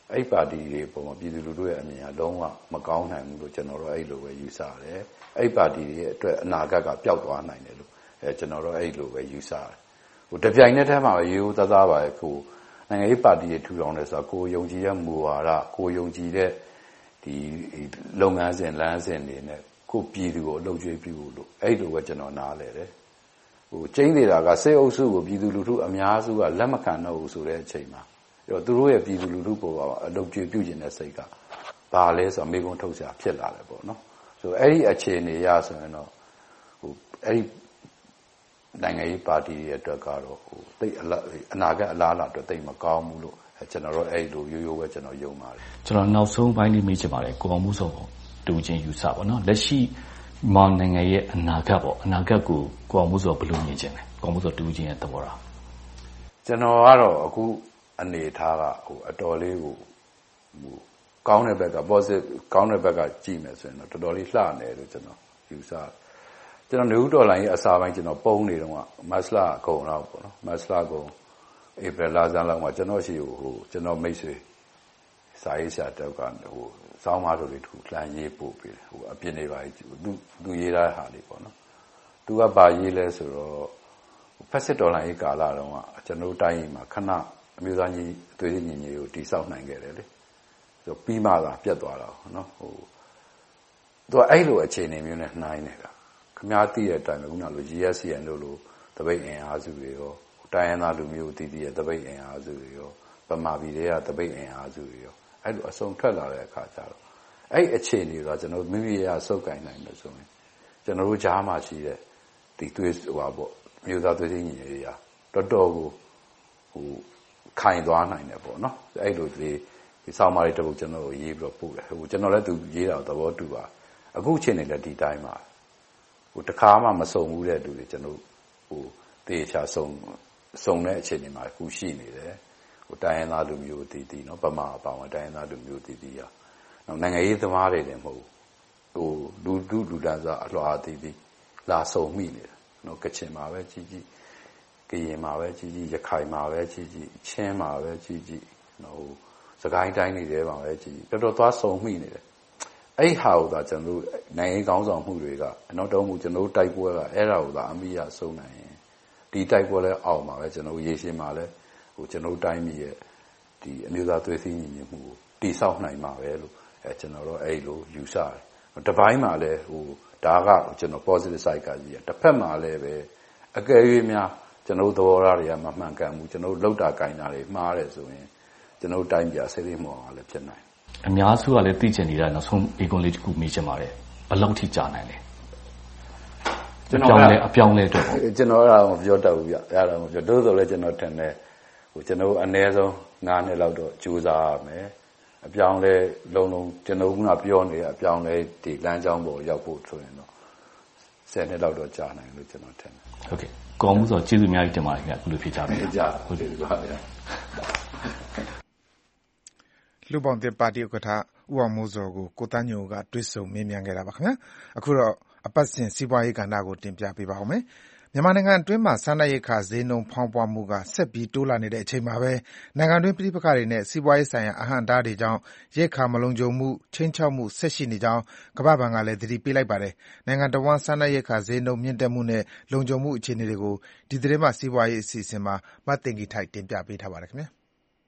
အဲ့ပါတီတွေပုံမှာပြည်သူလူထုရဲ့အမြင်ကလုံးဝမကောင်းနိုင်ဘူးလို့ကျွန်တော်တို့အဲ့လိုပဲယူဆတယ်အဲ့ပါတီတွေရဲ့အတွက်အနာဂတ်ကပျောက်သွားနိုင်တယ်လို့ကျွန်တော်တို့အဲ့လိုပဲယူဆတယ်ဟိုတပြိုင်နက်တည်းမှာပဲရိုးသားသားပါပဲကိုနိုင်ငံရေးပါတီတွေထူထောင်တယ်ဆိုတာကိုယုံကြည်တဲ့မူဝါဒကိုယုံကြည်တဲ့ဒီလုပ်ငန်းစဉ်လမ်းစဉ်တွေနဲ့ကိုပြည်သူကိုအလုပ်ကျွေးပြုလို့အဲ့လိုပဲကျွန်တော်နားလဲတယ်ဟိုကျင်းနေတာကစိတ်အုပ်စုကိုပြည်သူလူထုအများစုကလက်မခံတော့ဘူးဆိုတဲ့အချိန်မှာသူတို့ရဲ့ပြည်သူလူထုပေါ်ကအလုပ်ကျွေးပြုခြင်းတဲ့စိတ်ကဘာလဲဆိုတော့မိကုံးထုတ်စရာဖြစ်လာတယ်ပေါ့နော်ဆိုအဲ့ဒီအခြေအနေရဆိုရင်တော့ဟိုအဲ့ဒီနိုင်ငံရေးပါတီရဲ့အတွက်ကတော့ဟိုတိတ်အနာဂတ်အလားအလာအတွက်တိတ်မကောင်းဘူးလို့ကျွန်တော်တို့အဲ့လိုရိုးရိုးပဲကျွန်တော်ယုံပါတယ်ကျွန်တော်နောက်ဆုံးပိုင်းလေးမေးချင်ပါတယ်ကိုအောင်မှုဆုံးတူချင်းယူဆပါနော်လက်ရှိမောင်နိုင်ငံရဲ့အနာဂတ်ပေါ့အနာဂတ်ကိုကိုအောင်မှုဆုံးဘယ်လိုမြင်ချင်လဲကိုအောင်မှုဆုံးတူချင်းရဲ့သဘောထားကျွန်တော်ကတော့အခုအနေထားကဟိုအတော်လေးကိုဟိုကောင်းတဲ့ဘက်က positive ကောင်းတဲ့ဘက်ကကြည့်မယ်ဆိုရင်တော့တော်တော်လေးလှနေတယ်လို့ကျွန်တော်ယူဆတယ်ကျွန်တော်နေဦးတော်လိုင်းရဲ့အစာပိုင်းကျွန်တော်ပုံနေတော့မတ်လအကုန်တော့ပေါ့နော်မတ်လကုန်ဧပြီလဆန်းလောက်မှာကျွန်တော်ရှိဟိုကျွန်တော်မိတ်ဆွေစာရေးဆရာတောက်ကဟိုစောင်းမတို့တွေထူလှမ်းရေးပို့ပေးတယ်ဟိုအပြစ်နေပါသူရေးတဲ့ဟာလေးပေါ့နော်သူကဘာရေးလဲဆိုတော့ဖက်စစ်တော်လိုင်းရေးကာလတုန်းကကျွန်တော်တိုင်းမှာခဏအမျိုးသားကြီးအသွေးညီညီကိုတိဆောက်နိုင်ခဲ့တယ်လေဆိုပြီးမှသာပြတ်သွားတာနော်ဟိုသူကအဲ့လိုအခြေအနေမျိုးနဲ့နှိုင်းနေတာခမားသိတဲ့အတိုင်းပဲခုနလို GSCN လို့တပိတ်အင်အားစုတွေရောတိုင်းရင်းသားလူမျိုးတည်တည်ရဲ့တပိတ်အင်အားစုတွေရောဗမာပြည်တွေကတပိတ်အင်အားစုတွေရောအဲ့လိုအစုံထွက်လာတဲ့အခါကျတော့အဲ့အခြေအနေကကျွန်တော်မိမိရစုပ်ကင်နိုင်တယ်ဆိုရင်ကျွန်တော်တို့ကြားမှာရှိတဲ့ဒီသွေးဟိုပါပေါ့မျိုးသားသွေးစည်းညီတွေရာတော်တော်ကိုဟိုခိုင်သွားနိုင်တယ်ပေါ့နော်အဲ့လိုဒီဆောင်းပါးလေးတစ်ပုဒ်ကျွန်တော်ကိုရေးပြီးတော့ပို့တယ်ဟိုကျွန်တော်လည်းသူရေးတာသဘောတူပါအခုအချိန်နဲ့လည်းဒီတိုင်းပါဟိုတခါမှမစုံဘူးတဲ့သူတွေကျွန်တော်ဟိုတေချာစုံတဲ့အခြေအနေမှာအခုရှိနေတယ်ဟိုတိုင်းရင်းသားလူမျိုးတည်တည်နော်ဗမာအပေါင်းတိုင်းရင်းသားလူမျိုးတည်တည်ရနော်နိုင်ငံရေးသမားတွေလည်းမဟုတ်ဟိုလူတန်းစားအလွှာတည်တည်လာစုံမိနေတယ်နော်ကချင်မှာပဲကြီးကြီးကရင်မှာပဲကြီးကြီးရခိုင်မှာပဲကြီးကြီးချင်းမှာပဲကြီးကြီးနော်ဟိုစကိုင်းတိုင်းတွေထဲမှာပဲကြီးတော်တော်သွားစုံမိနေတယ်အဲ့ဟာကိုသာကျွန်တော်တို့နိုင်ငံကောင်းဆောင်မှုတွေကအနောက်တောင်မှုကျွန်တော်တို့တိုက်ပွဲကအဲ့ဒါကိုသာအမိရဆုံးနိုင်ရင်ဒီတိုက်ပွဲလဲအောင်ပါပဲကျွန်တော်ရေရှင်းမှာလဲဟိုကျွန်တော်တိုင်းပြည်ရဲ့ဒီအမျိုးသားသွေးစည်းညီညွတ်မှုကိုတည်ဆောက်နိုင်မှာပဲလို့ကျွန်တော်တို့အဲ့လိုယူဆတယ်တပိုင်းမှာလဲဟိုဒါကကျွန်တော် positive side ကကြီးတစ်ဖက်မှာလဲပဲအကယ်၍များကျွန်တော်သဘောထားတွေကမမှန်ကန်ဘူးကျွန်တော်လောက်တာကိုင်းတာတွေမှားတယ်ဆိုရင်ကျွန်တော်တိုင်းပြည်ဆေးသေးမော်ကလည်းဖြစ်နိုင်အများစုကလည်းသိကျင်နေတာနောက်ဆုံးဒီကွန်လေးတစ်ခုမေးချင်ပါတယ်ဘယ်လောက်ထိကြာနိုင်လဲကျွန်တော်လည်းအပြောင်းလဲအတွက်ပေါ့ကျွန်တော်အဲ့ဒါမပြောတတ်ဘူးဗျအဲ့ဒါမပြောတိုးဆိုလည်းကျွန်တော်ထင်တယ်ဟိုကျွန်တော်အနည်းဆုံး9နှစ်လောက်တော့ကြိုးစားရမယ်အပြောင်းလဲလုံးကျွန်တော်ကပြောနေတဲ့အပြောင်းလဲဒီလမ်းကြောင်းပေါ်ရောက်ဖို့ဆိုရင်တော့10နှစ်လောက်တော့ကြာနိုင်လို့ကျွန်တော်ထင်တယ်ဟုတ်ကဲ့ကောင်းမှုဆိုကျေးဇူးအများကြီးတင်ပါတယ်ခင်ဗျအခုလိုဖြေကြတယ်ကြာဟုတ်တယ်ပါဗျာလူပေါင်းတဲ့ပါတီဥက္ကဋ္ဌဦးအောင်မိုးစောကိုကိုတန်းညိုကတွဲဆုံမေးမြန်းခဲ့တာပါခင်ဗျာအခုတော့အပတ်စဉ်စီးပွားရေးကဏ္ဍကိုတင်ပြပေးပါဦးမယ်မြန်မာနိုင်ငံအတွင်းမှာစားနပ်ရိက္ခာဈေးနှုန်းဖောင်းပွားမှုကဆက်ပြီးတိုးလာနေတဲ့အချိန်မှာပဲနိုင်ငံတွင်းပဋိပက္ခတွေနဲ့စီးပွားရေးဆိုင်ရာအဟန့်အတားတွေကြောင့်ရိက္ခာမလုံခြုံမှု၊ခြိမ်းခြောက်မှုဆက်ရှိနေကြောင်းကမ္ဘာ့ဘဏ်ကလည်းသတိပေးလိုက်ပါတယ်။နိုင်ငံတဝန်းစားနပ်ရိက္ခာဈေးနှုန်းမြင့်တက်မှုနဲ့လုံခြုံမှုအခြေအနေတွေကိုဒီသီတင်းပတ်စီးပွားရေးအစီအစဉ်မှာမသိင်္ဂီထိုက်တင်ပြပေးထားပါတယ်ခင်ဗျာ။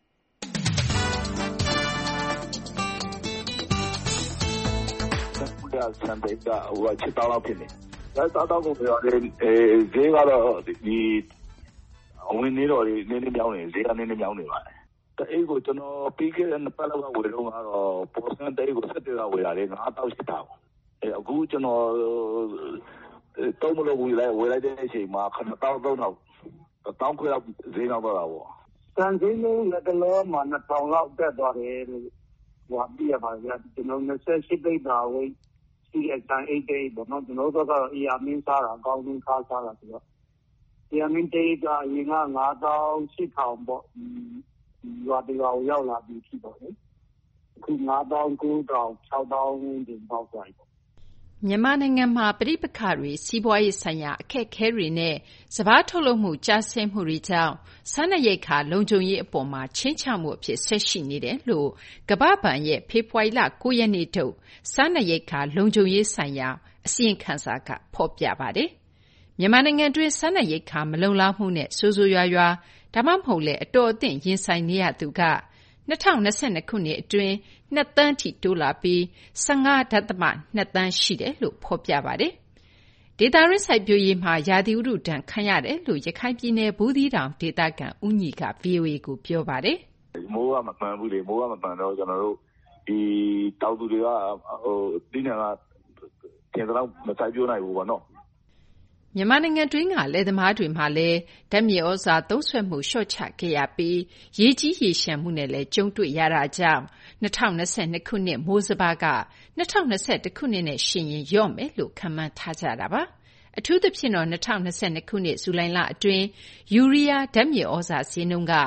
ဆန်ပိတ်က7,000လောက်ဖြစ်နေ။စားသောက်ကုန်တွေရောဈေးကတော့ဒီအဝင်နေတော့နည်းနည်းပြောင်းနေဈေးကနည်းနည်းပြောင်းနေပါတယ်။တအိတ်ကိုကျွန်တော်ပြီးခဲ့တဲ့2ပတ်လောက်ကဝယ်တော့ကတော့ပေါ်ဆန်တအိတ်ကို7ကဝယ်ရတယ်9,800။အခုကျွန်တော်တုံးမလို့ဝယ်လိုက်တဲ့အချိန်မှာ9,300 1,000 လောက်ဈေးနောက်တော့တာပေါ့။ဆန်ဈေးနှုန်းလည်းတလောမှာ2,000လောက်တက်သွားတယ်လို့ပြရပါဗျာ။ကျွန်တော်28ပိတ်တာဝယ်ဒီအတိုင်းအိတ်တိတ်ပေါ့နော်ကျွန်တော်တို့ကတော့အရာမင်းစားတာအကောင်းဆုံးစားတာဆိုတော့အရာမင်းတိတ်ကအရင်က9,800ပေါ့ရွာတရားကိုရောက်လာပြီးဖြစ်တော့လေအခု9,900 6,000 တင်ပေါက်သွားပြီပေါ့မြန်မာနိုင်ငံမှာပဋိပက္ခတွေစီးပွားရေးဆိုင်ရာအခက်အခဲတွေနဲ့စပါးထုတ်လုပ်မှုကျဆင်းမှုတွေကြောင့်စားနပ်ရိက္ခာလုံခြုံရေးအပေါ်မှာခြိမ်းခြောက်မှုအဖြစ်ဆက်ရှိနေတယ်လို့ကမ္ဘာ့ဘဏ်ရဲ့ဖေဖော်ဝါရီလ 9 ရက်နေ့ထုတ်စားနပ်ရိက္ခာလုံခြုံရေးဆိုင်ရာအစီရင်ခံစာကဖော်ပြပါတယ်။မြန်မာနိုင်ငံတွင်းစားနပ်ရိက္ခာမလုံလောက်မှုနဲ့ဆိုးဆိုးရွားရွားဒါမှမဟုတ်လည်းအတော်အသင့်ရင်ဆိုင်နေရသူက2022 ခုနှစ်အတွင်း2 သန်းထိတိုးလာပြီး 15.2 သန်းရှိတယ်လို့ဖော်ပြပါတယ်။ဒေသရင်းစိုက်ပျိုးရေးမှာရာသီဥတုဒဏ်ခံရတယ်လို့ရခိုင်ပြည်နယ်ဘူးသီးတောင်ဒေသခံဦးညီက VOA ကိုပြောပါတယ်။မိုးကမပန်ဘူးလေမိုးကမပန်တော့ကျွန်တော်တို့ဒီတောင်သူတွေကတိနံကကျန်တော့မစိုက်ပျိုးနိုင်ဘူးပေါ့နော်။မြန်မာနိုင်ငံတွင်းကလယ်သမားတွေမှာလည်းဓာတ်မြေဩဇာသုံးစွဲမှုလျှော့ချခဲ့ရပြီးရေကြီးရေရှမ်းမှုနဲ့လည်းကြုံတွေ့ရတာကြောင့်2022 ခုနှစ်မိုးစပါးက2021 ခုနှစ်နဲ့ယှဉ်ရင်လျော့မယ်လို့ခန့်မှန်းထားကြတာပါ။အထူးသဖြင့်တော့2022 ခုနှစ်ဇူလိုင်လအတွင်းယူရီးယားဓာတ်မြေဩဇာဈေးနှုန်းက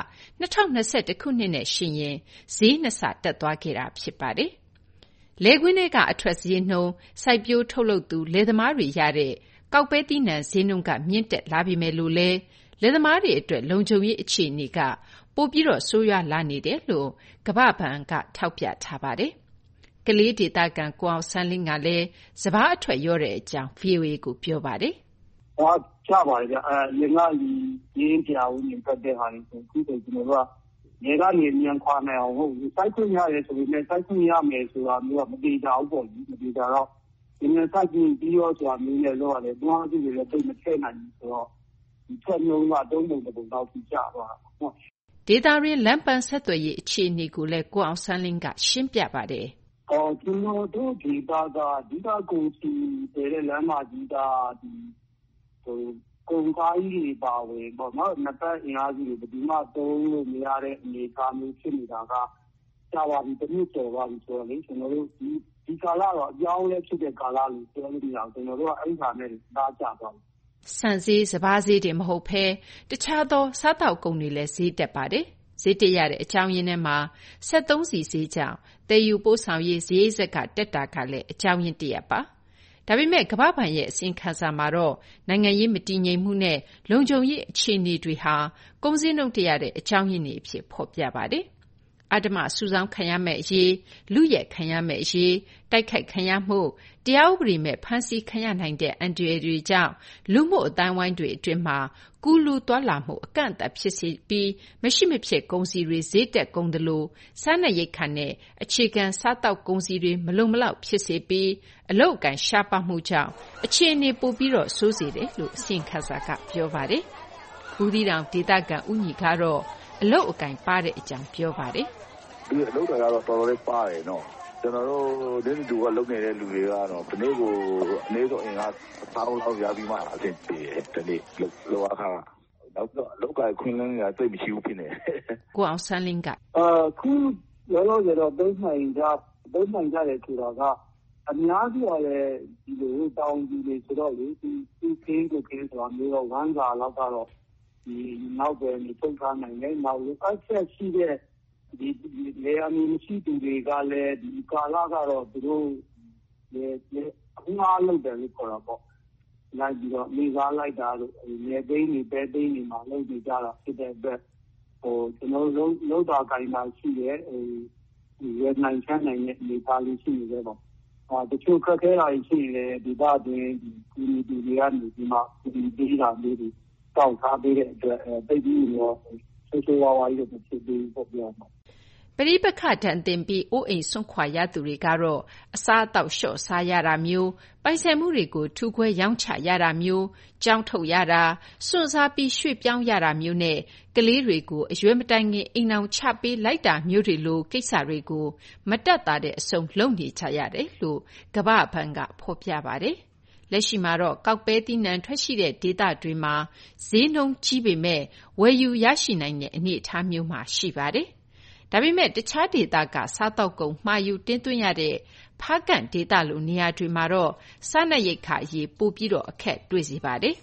2021 ခုနှစ်နဲ့ယှဉ်ရင်ဈေး2ဆတက်သွားခဲ့တာဖြစ်ပါတယ်။လယ်ကွင်းထဲကအထွက်ဈေးနှုန်းစိုက်ပျိုးထုတ်လုပ်သူလယ်သမားတွေရတဲ့ကောက်ပဲသီးနှံဈေးနှုန်းကမြင့်တက်လာပြီမဲ့လို့လဲလယ်သမားတွေအတွက်လုံခြုံရေးအခြေအနေကပိုပြီးတော့ဆိုးရွားလာနေတယ်လို့ကမ္ဘာ့ဘဏ်ကထောက်ပြထားပါတယ်။ကလေးဒေသခံကိုအောင်ဆန်းလင်းကလည်းစပါးအထွက်ရောတဲ့အကြောင်း VOA ကိုပြောပါတယ်။ချပါတယ်ဗျ။ရင်ကရင်းပြာဦးနေတက်တဲ့ဟာတွေဆိုခုဆိုကျွန်တော်တို့ကရေကနေမြန်ခွာနိုင်အောင်ဟုတ်စိုက်ခွင့်ရတယ်ဆိုပေမဲ့စိုက်ခွင့်ရမယ်ဆိုတာမျိုးကမတည်ကြဘူးပေါ့မတည်ကြတော့ဒီနေ့စိုက်ပြီးရောဆိုတာမျိုးနဲ့တော့လေတွန်းအားစုတွေလည်းတိတ်မထည့်နိုင်ဘူးဆိုတော့ဒီချက်မျိုးကတုံးပုံတစ်ပုံတော့ပြကြသွားတာပေါ့။ဒေတာရင်းလမ်းပန်းဆက်သွယ်ရေးအခြေအနေကိုလည်းကိုအောင်ဆန်းလင်းကရှင်းပြပါတယ်။ကျွန်တော်တို့ဒေတာကဒီကကုန်စီတဲ့လမ်းမကြီးကဒီကုန်ကားကြီးတွေပါဝင်ပေါ့နော်နှစ်ပတ်အင်အားကြီးတွေဘယ်သူမှသုံးလို့မရတဲ့အနေအထားမျိုးဖြစ်နေတာကကြာပါပြီတစ်နှစ်ကျော်ပါပြီဆိုတော့လေကျွန်တော်တို့ဒီကာလတော့အကြောင်းလဲဖြစ်တဲ့ကာလလို့ပြောလို့မရအောင်ကျွန်တော်တို့ကအဲ့ဒီဟာနဲ့သားကြသွားတယ်။ဆန်ဈေးစပါးဈေးတွေမဟုတ်ဘဲတခြားသောစားတောက်ကုန်တွေလည်းဈေးတက်ပါတယ်။ဈေးတက်ရတဲ့အကြောင်းရင်းထဲမှာ73စီဈေးကြောင့်တည်ယူပို့ဆောင်ရေးဈေးဆက်ကတက်တာကလည်းအကြောင်းရင်းတစ်ရပ်ပါ။ဒါပေမဲ့ကမ္ဘာ့ဘဏ်ရဲ့အစီရင်ခံစာမှာတော့နိုင်ငံရေးမတည်ငြိမ်မှုနဲ့လုံခြုံရေးအခြေအနေတွေဟာကုန်စည်နှုန်းတက်ရတဲ့အကြောင်းရင်းတွေအဖြစ်ဖော်ပြပါတယ်။အဓမ္မစုဆောင်းခံရမယ့်အရေးလူရက်ခံရမယ့်အရေးတိုက်ခိုက်ခံရမှုတရားဥပဒေမဲ့ဖမ်းဆီးခံရနိုင်တဲ့အန္တရာယ်တွေကြောင့်လူမှုအတိုင်းဝိုင်းတွေအတွင်းမှာကူးလူသွားလာမှုအကန့်အသတ်ဖြစ်စေပြီးမရှိမဖြစ်ကုန်စည်တွေဈေးတက်ကုန်သလိုစားနပ်ရိက္ခာနဲ့အခြေခံစားတောက်ကုန်စည်တွေမလုံမလောက်ဖြစ်စေပြီးအလုတ်အကင်ရှားပါမှုကြောင့်အခြေအနေပိုပြီးတော့ဆိုးစေတယ်လို့အစီရင်ခံစာကပြောပါတယ်။ဘူးသီးတောင်ဒေသခံဦးညီကတော့အလုတ်အကင်ပါတဲ့အကြောင်းပြောပါတယ်။ဒီအလုတ်တွေကတော့တော်တော်လေးပါတယ်နော်။ကျွန်တော်တို့ဒီလူကလုံနေတဲ့လူတွေကတော့ဒီနေ့ကိုအနည်းဆုံးအင်အား1000လောက်ရပြီးမှအဆင်ပြေတယ်ဒီနေ့လောအခါနောက်တော့လောက်ကခွင်းလန်းကသိမရှိဘူးဖြစ်နေကိုအောင်ဆန်းလင်းကခုလောလောဆယ်တော့သုံးနိုင်ကြတယ်ဆိုတာကအများကြီးကလည်းဒီလိုတောင်းကြီးတွေဆိုတော့လေဒီခင်းကိုခင်းဆိုတာမျိုးတော့ဝမ်းစာလောက်ကတော့ဒီနောက်ပဲနေထုတ်ထားနိုင်တယ်နောက်လိုအချက်ရှိတဲ့ဒီလေအမျိုးရှိသူတွေကလည်းဒီကာလကတော့သူတို့အခုအားလုပ်တယ်လို့ခေါ်တာပေါ့လိုက်ပြီးတော့နေကားလိုက်တာလို့နေသိန်းတွေပဲသိန်းတွေမှာလုပ်နေကြတာဖြစ်တဲ့အတွက်ကျွန်တော်တို့လုံးတာကိုင်တာရှိတယ်ရနိုင်ချမ်းနိုင်တဲ့နေသားလေးရှိနေတယ်ပေါ့တချို့ခက်ခဲတာရှိနေတယ်ဒီဘာတွင်ဒီလူတွေကနေဒီမှာဒီဒေတာလေးတွေတောက်ထားပေးတဲ့အတွက်တိတ်ပြီးတော့ဆိုးဝါးဝါးကြီးဖြစ်ပြီးပေါ့ပြောမှာပရိပက္ခဒဏ်သင့်ပြီးအိုးအိမ်စွန့်ခွာရသူတွေကတော့အစားအသောက်လျှော့စားရတာမျိုးပိုင်ဆိုင်မှုတွေကိုထူခွဲရောင်းချရတာမျိုးကြောင်းထုတ်ရတာစွန့်စားပြီးရွှေ့ပြောင်းရတာမျိုးနဲ့ကလေးတွေကိုအရွယ်မတိုင်ခင်အိမ်အောင်ချပေးလိုက်တာမျိုးတွေလိုကိစ္စတွေကိုမတက်တာတဲ့အဆုံးလုပ်နေကြရတယ်လို့ကမ္ဘာ့ဘဏ်ကဖော်ပြပါတယ်။လက်ရှိမှာတော့ကောက်ပဲသီးနှံထွက်ရှိတဲ့ဒေသတွေမှာဈေးနှုန်းကြီးပေမဲ့ဝယ်ယူရရှိနိုင်တဲ့အနေအထားမျိုးမှာရှိပါတယ်။ဒါပေမဲ့တခြားဒေသကစားတောက်ကုန်မှာယူတင်သွင်းရတဲ့ဖားကန့်ဒေသလိုနေရာတွေမှာတော့စားနပ်ရိက္ခာအရေးပိုပြီးတော့အခက်တွေ့စေပါတယ်။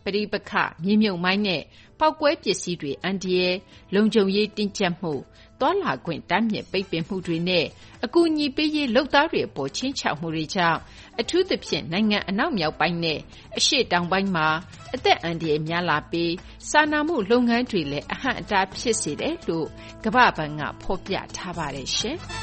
ပဋိပက္ခ၊မြေမြှုပ်မိုင်းနဲ့ပေါက်ကွဲပစ္စည်းတွေအန္တရာယ်၊လုံခြုံရေးတင်းကျပ်မှု၊သွားလာခွင့်တားမြစ်ပိတ်ပင်မှုတွေနဲ့အကူအညီပေးရေးလုပ်သားတွေအပေါ်ခြိမ်းခြောက်မှုတွေကြောင့်အထူးသဖြင့်နိုင်ငံအနောက်မြောက်ပိုင်းနဲ့အရှေ့တောင်ပိုင်းမှာအသက်အန္တရာယ်များလာပြီးစာနာမှုလုပ်ငန်းတွေလည်းအဟန့်အတားဖြစ်စေတယ်လို့ကမ္ဘာ့ဘဏ်ကဖော်ပြထားပါတယ်ရှင်။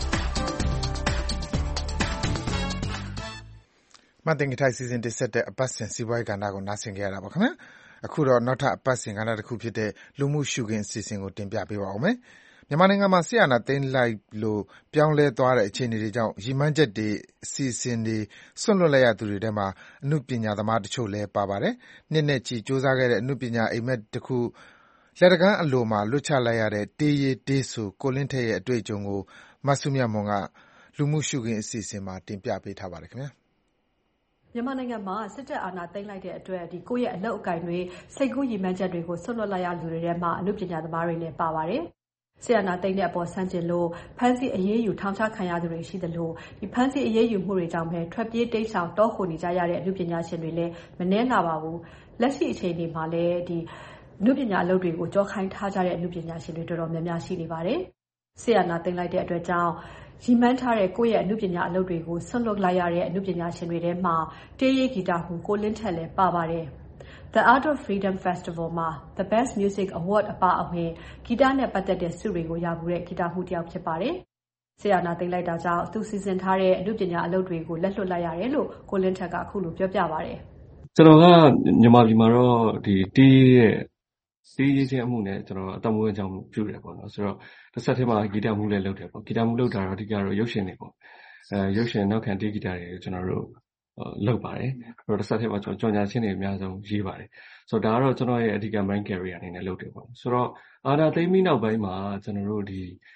မတင်ကထိုင်စီစဉ်တင်ဆက်တဲ့အပတ်စဉ်စီးပွားရေးကဏ္ဍကိုနားဆင်ကြရတာပါခင်ဗျာအခုတော့နောက်ထပ်အပတ်စဉ်ကဏ္ဍတစ်ခုဖြစ်တဲ့လူမှုရှုခင်းအစီအစဉ်ကိုတင်ပြပေးပါဦးမယ်မြန်မာနိုင်ငံမှာဆီယနာသိမ်းလိုက်လို့ပြောင်းလဲသွားတဲ့အခြေအနေတွေကြောင့်ရည်မှန်းချက်တွေအစီအစဉ်တွေဆွန့်လွတ်လိုက်ရသူတွေထဲမှာအမှုပညာသမားတချို့လည်းပါပါတယ်နှစ်နဲ့ချီစူးစမ်းခဲ့တဲ့အမှုပညာအိမ်မက်တစ်ခုလက်တကမ်းအလိုမှာလွတ်ချလိုက်ရတဲ့တေးရေးတေးဆိုကိုလင်းထက်ရဲ့အတွေ့အကြုံကိုမဆုမြတ်မွန်ကလူမှုရှုခင်းအစီအစဉ်မှာတင်ပြပေးထားပါတယ်ခင်ဗျာမြန်မာနိုင်ငံမှာစစ်တပ်အာဏာသိမ်းလိုက်တဲ့အတွက်ကိုယ့်ရဲ့အလုပ်အကိုင်တွေစိတ်ကူးရည်မှန်းချက်တွေကိုဆွတ်လွတ်လိုက်ရလူတွေထဲမှာအမှုပညာသမားတွေလည်းပါပါတယ်။စစ်အာဏာသိမ်းတဲ့အပေါ်ဆန့်ကျင်လို့ဖမ်းဆီးအရေးယူထောင်ချခံရသူတွေရှိသလိုဒီဖမ်းဆီးအရေးယူမှုတွေကြောင့်ပဲထွက်ပြေးတိမ်းရှောင်တောခိုနေကြရတဲ့အမှုပညာရှင်တွေလည်းမနှဲလာပါဘူး။လက်ရှိအခြေအနေမှာလည်းအမှုပညာအလုပ်တွေကိုကြောခိုင်းထားကြတဲ့အမှုပညာရှင်တွေတော်တော်များများရှိနေပါတယ်။စစ်အာဏာသိမ်းလိုက်တဲ့အတွက်ကြောင့်ရည်မှန်းထားတဲ့ကိုယ့်ရဲ့အမှုပညာအလုပ်တွေကိုဆွတ်လွတ်လိုက်ရတဲ့အမှုပညာရှင်တွေထဲမှာတေးရေးဂီတဟူကိုလင်းထက်လည်းပါပါတယ်။ The Art of Freedom Festival မှာ The Best Music Award အပါအဝင်ဂီတနဲ့ပတ်သက်တဲ့ဆုတွေကိုရဘူးတဲ့ဂီတဟူတစ်ယောက်ဖြစ်ပါတယ်။ဆရာနာသိမ်းလိုက်တာကြောင့်သူစီစဉ်ထားတဲ့အမှုပညာအလုပ်တွေကိုလက်လွတ်လိုက်ရတယ်လို့ကိုလင်းထက်ကအခုလိုပြောပြပါတယ်။ကျွန်တော်ကမြန်မာပြည်မှာတော့ဒီတေးရေးခြင်းအမှုနဲ့ကျွန်တော်အတမွေးအကြောင်းပြုတယ်ပေါ့နော်ဆိုတော့တစ်ဆက်တည်းမှာဂီတမှုလည်းလုပ်တယ်ပေါ့ဂီတမှုလုပ်တာတော့အဓိကတော့ရုပ်ရှင်တွေပေါ့ရုပ်ရှင်နောက်ခံတေးဂီတတွေကျွန်တော်တို့လုပ်ပါတယ်အဲ့တော့တစ်ဆက်တည်းမှာကျွန်တော်ကြော်ညာချင်းတွေအများဆုံးရေးပါတယ်ဆိုတော့ဒါကတော့ကျွန်တော်ရဲ့အဓိက main career အနေနဲ့လုပ်တယ်ပေါ့ဆိုတော့အာနာသိမ်းပြီးနောက်ပိုင်းမှာကျွန်တော်တို့ဒီ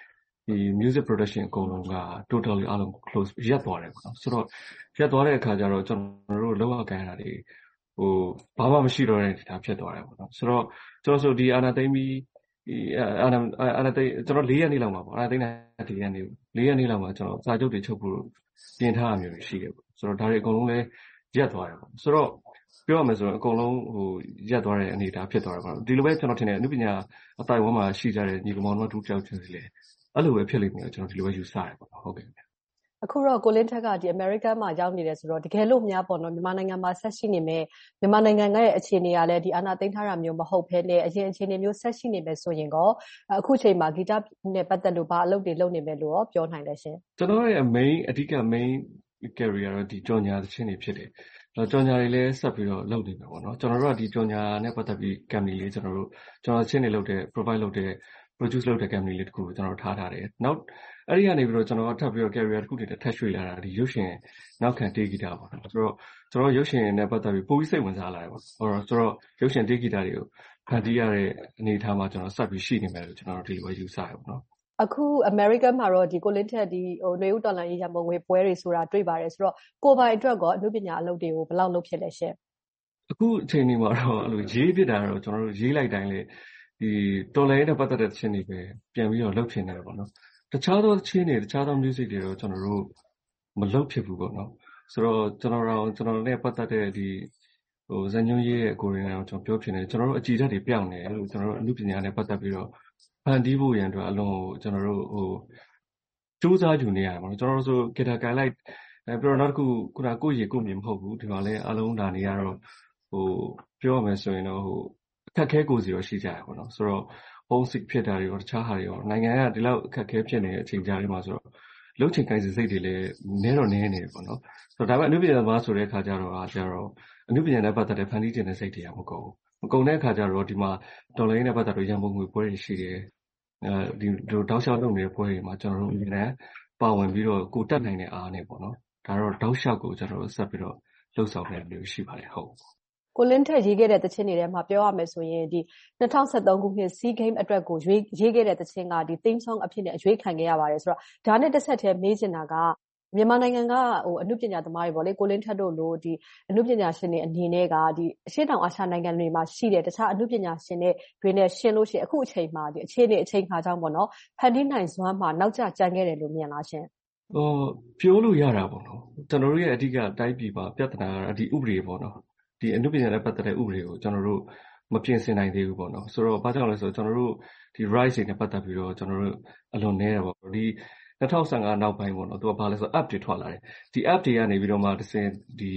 music production အကုန်လုံးက totally အားလုံး close ရပ်သွားတယ်ပေါ့နော်ဆိုတော့ရပ်သွားတဲ့အခါကျတော့ကျွန်တော်တို့လောက်ရကန်ရတာတွေဘာမှမရှိတော့တဲ့အနေအထားဖြစ်သွားတယ်ပေါ့နော်ဆိုတော့ကျွန်တော်ဆိုဒီအာနာသိမ်းပြီးအာနာသိမ်းကျွန်တော်4ရက်နေ့လောက်မှာပေါ့အာနာသိမ်းတာ4ရက်နေ့လောက်မှာကျွန်တော်စာချုပ်တွေချုပ်ဖို့ပြင်ထားရမျိုးရှိတယ်ပေါ့ဆိုတော့ဒါတွေအကုန်လုံးလည်းရပ်သွားတယ်ပေါ့ဆိုတော့ပြောရမယ်ဆိုရင်အကုန်လုံးရပ်သွားတဲ့အနေအထားဖြစ်သွားတယ်ပေါ့ဒီလိုပဲကျွန်တော်ထင်တယ်အနုပညာအတိုင်းဝန်းမှာရှိကြတဲ့ညီကောင်တို့တူတယောက်ချင်းစီလေအဲ့လိုပဲဖြစ်လိမ့်မယ်ကျွန်တော်ဒီလိုပဲယူဆရတယ်ပေါ့ဟုတ်ကဲ့အခုတော့ကိုလင်းထက်ကအမေရိကန်မှာရောက်နေတယ်ဆိုတော့တကယ်လို့များပေါ့နော်မြန်မာနိုင်ငံမှာဆက်ရှိနေမယ်မြန်မာနိုင်ငံရဲ့အခြေအနေကလည်းဒီအာဏာသိမ်းထားတာမျိုးမဟုတ်ဘဲနဲ့အရင်အခြေအနေမျိုးဆက်ရှိနေမယ်ဆိုရင်တော့အခုချိန်မှာဂီတနဲ့ပတ်သက်လို့ဘာအလုပ်တွေလုပ်နေမယ်လို့ရောပြောနိုင်လဲရှင်ကျွန်တော်ရဲ့အဓိက main career ကတော့ဒီကြော်ညာသချင်းတွေဖြစ်တယ်ကြော်ညာတွေလည်းဆက်ပြီးတော့လုပ်နေမယ်ပေါ့နော်ကျွန်တော်တို့ကဒီကြော်ညာနဲ့ပတ်သက်ပြီး company လေးကျွန်တော်ချင်းတွေလုပ်တဲ့ provide လုပ်တဲ့ produce လုပ်တဲ့ company လေးတခုကိုကျွန်တော်ထားတယ်နောက်အဲ့ဒီကနေပြီးတော့ကျွန်တော်ထပ်ပြီးတော့ career တစ်ခုတည်းထပ်ရွှေ့လာတာဒီရုပ်ရှင်နောက်ခံတေးဂီတပေါ့နော်ဆိုတော့ကျွန်တော်ရုပ်ရှင်နဲ့ပတ်သက်ပြီးပိုပြီးစိတ်ဝင်စားလာတယ်ပေါ့ဆိုတော့ရုပ်ရှင်တေးဂီတတွေကိုဖန်တီးရတဲ့အနေအထားမှာကျွန်တော်ဆက်ပြီးရှိနေမယ်လို့ကျွန်တော်ဒီလိုပဲယူဆရပေါ့နော်အခု American မှာတော့ဒီကိုလင်းထက်ဒီຫນွေဥတော်လန်ရေးရမုံငွေပွဲတွေဆိုတာတွေ့ပါတယ်ဆိုတော့ကိုပိုင်အတွက်ကောအမှုပညာအလုပ်တွေကိုဘယ်လောက်လုပ်ဖြစ်လဲရှင်အခုအချိန်ဒီမှာတော့အဲ့လိုရေးပြတာတော့ကျွန်တော်တို့ရေးလိုက်တိုင်းလေဒီတော်လိုင်းနဲ့ပတ်သက်တဲ့ချင်းတွေပဲပြန်ပြီးတော့လုပ်ဖြစ်နေတယ်ပေါ့နော်တခြားသောချင်းတွေတခြားသော music တွေတော့ကျွန်တော်တို့မလုပ်ဖြစ်ဘူးပေါ့နော်ဆိုတော့ကျွန်တော်နဲ့ပတ်သက်တဲ့ဒီဇာညွှန်းရေးရဲ့အကိုရင်းအောင်ကျွန်တော်ပြောဖြစ်နေကျွန်တော်တို့အကြည်ဓာတ်တွေပြောင်းနေလို့ကျွန်တော်တို့အမှုပညာနဲ့ပတ်သက်ပြီးတော့ဖန်တီးဖို့ရန်အတွက်အလုံးကျွန်တော်တို့စူးစမ်းယူနေရတယ်ပေါ့နော်ကျွန်တော်တို့ဆိုဂီတာကန်လိုက်ပြီးတော့နောက်တစ်ခုခုနကိုယ့်ရေကိုယ့်မြေမဟုတ်ဘူးဒီမှာလည်းအလုံးလာနေရတော့ပြောရမယ်ဆိုရင်တော့အခက်ခဲကိုစီရောရှိကြရပေါ့နော်ဆိုတော့ homesick ဖြစ်တာတွေရောတခြားဟာတွေရောနိုင်ငံကဒီလောက်အခက်ခဲဖြစ်နေတဲ့အချိန်ကြားလေးမှာဆိုတော့လုံချင်ကိုင်းစိတ်တွေလည်းနည်းနေတယ်ပေါ့နော်ဆိုတော့ဒါပေမဲ့အနုပညာသမားဆိုတဲ့အခါကျတော့အနုပညာနဲ့ပတ်သက်တဲ့ဖန်တီးခြင်းတဲ့စိတ်တွေကမကုန်တဲ့အခါကျတော့ဒီမှာဒေါ်လာရင်းနဲ့ပတ်သက်လို့ရန်ပုံငွေပွဲတွေရှိတယ်ဒီလိုတောက်လျှောက်လုပ်နေတဲ့ပွဲတွေမှာကျွန်တော်တို့အရင်ကပါဝင်ပြီးတော့ကိုတက်နိုင်တဲ့အားနဲ့ပေါ့နော်ဒါတော့တောက်လျှောက်ကိုကျွန်တော်တို့ဆက်ပြီးတော့လှုပ်ဆောင်နေမျိုးရှိပါတယ်ဟုတ်ကိုလင်းထက်ရေးခဲ့တဲ့သချင်းတွေထဲမှာပြောရမယ်ဆိုရင်ဒီ2013ခုနှစ် SEA Game အတွက်ကိုရေးခဲ့တဲ့သချင်းကဒီ theme song အဖြစ်နဲ့အရွေးခံခဲ့ရပါတယ်ဆိုတော့ဒါနဲ့တစ်ဆက်တည်းမေးချင်တာကမြန်မာနိုင်ငံကအနုပညာသမားတွေပေါ့လေကိုလင်းထက်တို့လိုဒီအနုပညာရှင်တွေအနေနဲ့ကဒီအရှေ့တောင်အာရှနိုင်ငံတွေမှာရှိတဲ့တခြားအနုပညာရှင်တွေနဲ့ရှင်းလို့ရှိရင်အခုအချိန်မှာဒီအခြေအနေအချိန်ခါကြောင့်ပေါ့နော်ဖန်တီးနိုင်စွမ်းမှာနောက်ကျကျန်ခဲ့တယ်လို့မြင်လားရှင်ပြောလို့ရတာပေါ့နော်ကျွန်တော်တို့ရဲ့အဓိကတိုင်းပြည်မှာပြဿနာကဒီဥပဒေပေါ့နော်ဒီအနုပညာနဲ့ပတ်သက်တဲ့ဥပဒေကိုကျွန်တော်တို့မပြင်ဆင်နိုင်သေးဘူးပေါ့နော်ဆိုတော့ဘာကြောင့်လဲဆိုတော့ကျွန်တော်တို့ဒီ rights တွေနဲ့ပတ်သက်ပြီးတော့ကျွန်တော်တို့အလွန်နည်းတယ်ပေါ့ဒီ2015နောက်ပိုင်းပေါ့နော်သူကဘာလဲဆိုတော့ app တွေထွက်လာတယ်ဒီ app တွေကနေပြီးတော့မှတစ်စင်ဒီ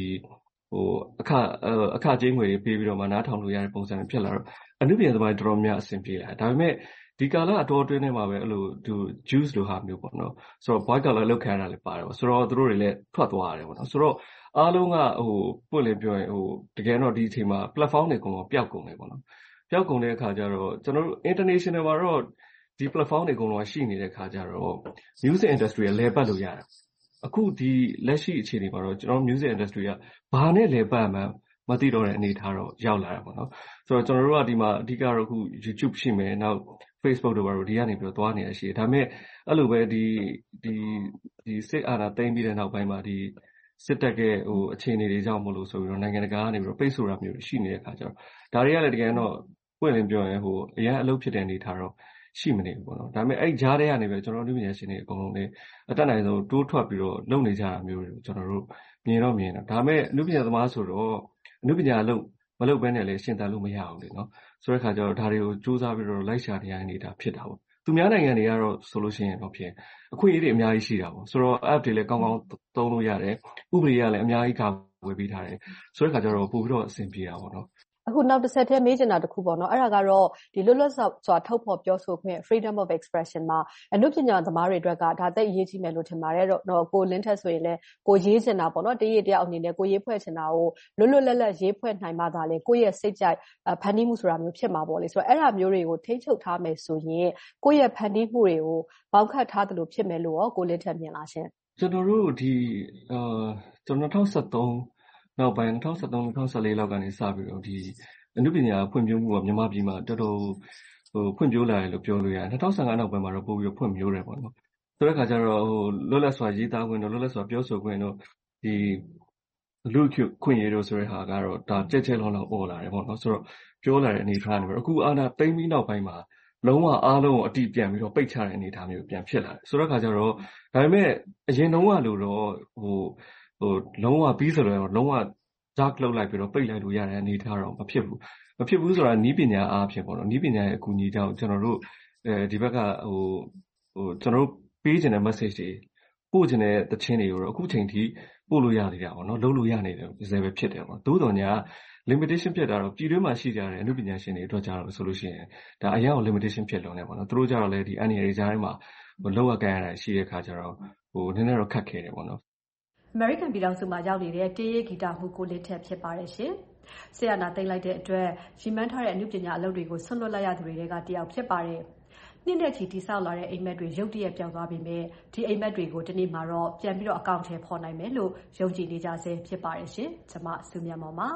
အခကြေးငွေတွေပေးပြီးတော့မှနားထောင်လို့ရတဲ့ပုံစံတွေဖြစ်လာတော့အနုပညာသမားတော်တော်များအဆင်ပြေလာဒါပေမဲ့ဒီကာလအတော်အတွင်းထဲမှာပဲအဲ့လိုသူ juice လိုဟာမျိုးပေါ့နော်ဆိုတော့ boy color လောက်ခံရတာလည်းပါတယ်ပေါ့ဆိုတော့သူတို့တွေလည်းထွက်သွားရတယ်ပေါ့နော်ဆိုတော့အားလုံးကပွင့်လင်းပြောရင်တကယ်တော့ဒီအချိန်မှာ platform တွေအကုန်လုံးပျောက်ကုန်တယ်ပေါ့နော်ပျောက်ကုန်တဲ့အခါကျတော့ကျွန်တော်တို့ international မှာတော့ဒီ platform တွေအကုန်လုံးရှိနေတဲ့အခါကျတော့ music industry ကလဲပတ်လို့ရတယ်အခုဒီလက်ရှိအခြေအနေမှာတော့ကျွန်တော် music industry ကဘာနဲ့လဲပတ်မှမသိတော့တဲ့အနေထားတော့ရောက်လာတာပေါ့နော်ဆိုတော့ကျွန်တော်တို့ကဒီမှာအဓိကတော့အခု YouTube ရှိမယ်နောက် Facebook တို့ဘာလို့ဒီကနေပြီးတော့သွားနေရရှိတယ်ဒါပေမဲ့အဲ့လိုပဲဒီစစ်အာဏာသိမ်းပြီးတဲ့နောက်ပိုင်းမှာဒီစစ်တပ်ရဲ့အခြေအနေတွေကြောင့်မလို့ဆိုပြီးတော့နိုင်ငံတကာကနေပြီးတော့ပိတ်ဆို့တာမျိုးရှိနေတဲ့အခါကျတော့ဒါတွေကလည်းတကယ်တော့ပွင့်လင်းပြောရင်အရင်အလုပ်ဖြစ်တဲ့အနေထားတော့ရှိမနေဘူးပေါ့နော်ဒါပေမဲ့အဲ့ကြားထဲကနေပဲကျွန်တော်တို့လူပညာရှင်တွေအကုန်လုံးလည်းအတက်နိုင်ဆုံးတိုးထွက်ပြီးတော့လုပ်နေကြတာမျိုးတွေကိုကျွန်တော်တို့မြင်တော့ဒါပေမဲ့လူပညာသမားဆိုတော့အနုပညာအလုပ်မလုပ်ဘဲနဲ့လည်းရှင်းတန်လို့မရအောင်လေနော်ဆိုတဲ့အခါကျတော့ဒါတွေကိုစူးစမ်းပြီးတော့လိုက်ရှာနေရနေတာဖြစ်တာပေါ့သူများနိုင်ငံတွေကတော့ဆိုလို့ရှိရင်တော့ဖြစ်အခွင့်အရေးတွေအများကြီးရှိတာပေါ့ဆိုတော့ app တွေလည်းကောင်းကောင်းသုံးလို့ရတယ်ဥပဒေကလည်းအများကြီးကာကွယ်ပေးထားတယ်ဆိုတဲ့အခါကျတော့ပို့ပြီးတော့အဆင်ပြေတာပေါ့နော်အခုနောက်တစ်ဆက်တည်းမေးချင်တာတစ်ခုပေါ့နော်အဲ့ဒါကတော့ဒီလွတ်လပ်စွာထုတ်ဖော်ပြောဆိုခွင့် freedom of expression မှာအနုပညာသမားတွေအတွက်ကဒါသိအရေးကြီးမယ်လို့ထင်ပါတယ်တော့ကိုလင်းထက်ဆိုရင်လည်းကိုရေးချင်တာပေါ့နော်တရတယောက်အနေနဲ့ကိုရေးဖွဲ့ချင်တာကိုလွတ်လပ်ရေးဖွဲ့နိုင်မှသာလေကိုရဲ့စိတ်ကြိုက်ဖန်တီးမှုဆိုတာမျိုးဖြစ်မှာပေါ့လေဆိုတော့အဲ့ဒါမျိုးတွေကိုထိန်းချုပ်ထားမယ်ဆိုရင်ကိုရဲ့ဖန်တီးမှုတွေကိုပေါင်းခတ်ထားသလိုဖြစ်မယ်လို့ရောကိုလင်းထက်မြင်လားရှင်ကျွန်တော်တို့ဒီကျွန်တော်2013နောက်ပိုင်း2013-2014လောက်ကနေစပြီးတော့ဒီအနုပညာဖွံ့ဖြိုးမှုကမြန်မာပြည်မှာတော်တော်ဖွံ့ဖြိုးလာတယ်လို့ပြောလို့ရတယ်2015နောက်ပိုင်းမှာတော့ပိုပြီးဖွံ့ဖြိုးတယ်ပေါ့နော်ဆိုတဲ့အခါကျတော့လွတ်လပ်စွာရေးသားခွင့်တို့လွတ်လပ်စွာပြောဆိုခွင့်တို့ဒီလူခွင့်ရေးတို့ဆိုတဲ့ဟာကတော့ဒါကြက်လုံးလောက်ပေါ်လာတယ်ပေါ့နော်ဆိုတော့ပြောလာတဲ့အနေအထားနေပြီးအခုအာဏာသိမ်းပြီးနောက်ပိုင်းမှာလုံးဝအားလုံးကိုအတိပြန်ပြီးတော့ပိတ်ချတဲ့အနေအထားမျိုးပြန်ဖြစ်လာတယ်ဆိုတဲ့အခါကျတော့ဒါပေမဲ့အရင်တုန်းကလို့တော့လုံးဝပြီးဆိုတော့လုံးဝdark လောက်လိုက်ပြီးတော့ပိတ်လိုက်လို့ရတဲ့အနေအထားတော့မဖြစ်ဘူးဆိုတာနီးပညာအားဖြင့်ပေါ့နော်နီးပညာရဲ့အကူအညီကြောင့်ကျွန်တော်တို့ဒီဘက်ကကျွန်တော်တို့ပေးချင်တဲ့ message တွေပို့ချင်တဲ့သချင်းတွေကိုတော့အခုချိန်ထိပို့လို့ရနေတာပေါ့နော်လုပ်လို့ရနေတယ်ဒီပဲဖြစ်တယ်ပေါ့သို့တော်ညာ limitation ဖြစ်တာတော့ပြည်တွင်းမှာရှိကြတဲ့အနုပညာရှင်တွေအတွက်ကြတော့ဆိုလို့ရှိရင်ဒါအရင်က limitation ဖြစ်လွန်နေပေါ့နော်သူတို့ကြတော့လေဒီ NRA ကြားထဲမှာလောက်ရကန်ရတာရှိတဲ့ခါကျတော့နည်းနည်းတော့ခက်ခဲတယ်ပေါ့နော် American ပြည်ထောင်စုမှာရောက်နေတဲ့တေးရေးဂီတမှုကိုလင်းထက်ဖြစ်ပါတယ်ရှင်။ဆရာနာသိမ့်လိုက်တဲ့အတွက်ရီမန်းထားတဲ့အမှုပညာအလုပ်တွေကိုဆွတ်လွတ်လိုက်ရသူတွေကတယောက်ဖြစ်ပါတယ်။နှစ်နဲ့ချီတိဆောက်လာတဲ့အိမ်မက်တွေရုတ်တရက်ပြောင်းသွားပြီးမြဲဒီအိမ်မက်တွေကိုဒီနေ့မှာတော့ပြန်ပြီးတော့အကောင့်ထဲပေါ်နိုင်မယ်လို့ယုံကြည်နေကြဆဲဖြစ်ပါတယ်ရှင်။ကျွန်မစုမြတ်မောင်ပါ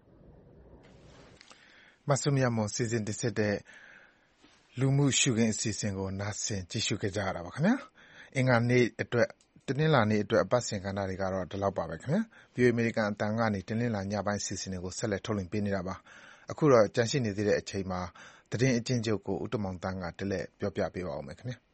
။မစုမြတ်မောင်စီစဉ်တင်ဆက်တဲ့လူမှုရှုခင်းအစီအစဉ်ကိုနားဆင်ကြည့်ရှုခဲ့ကြရတာပါခင်ဗျာ။အင်္ဂါနေ့အတွက်တနင်္လာနေ့အတွက်အပတ်စဉ်ကဏ္ဍတွေကတော့ဒီလောက်ပါပဲခင်ဗျာ။ VOA American အတန်ကနေတနင်္လာညပိုင်းစီစဉ်တွေကိုဆက်လက်ထုတ်လွှင့်ပေးနေတာပါ။အခုတော့ကြန့်ရှိနေသေးတဲ့အချိန်မှာသတင်းအကျဉ်းချုပ်ကိုဦးတမောင်တန်းကတလဲပြောပြပေးပါဦးမယ်ခင်ဗျာ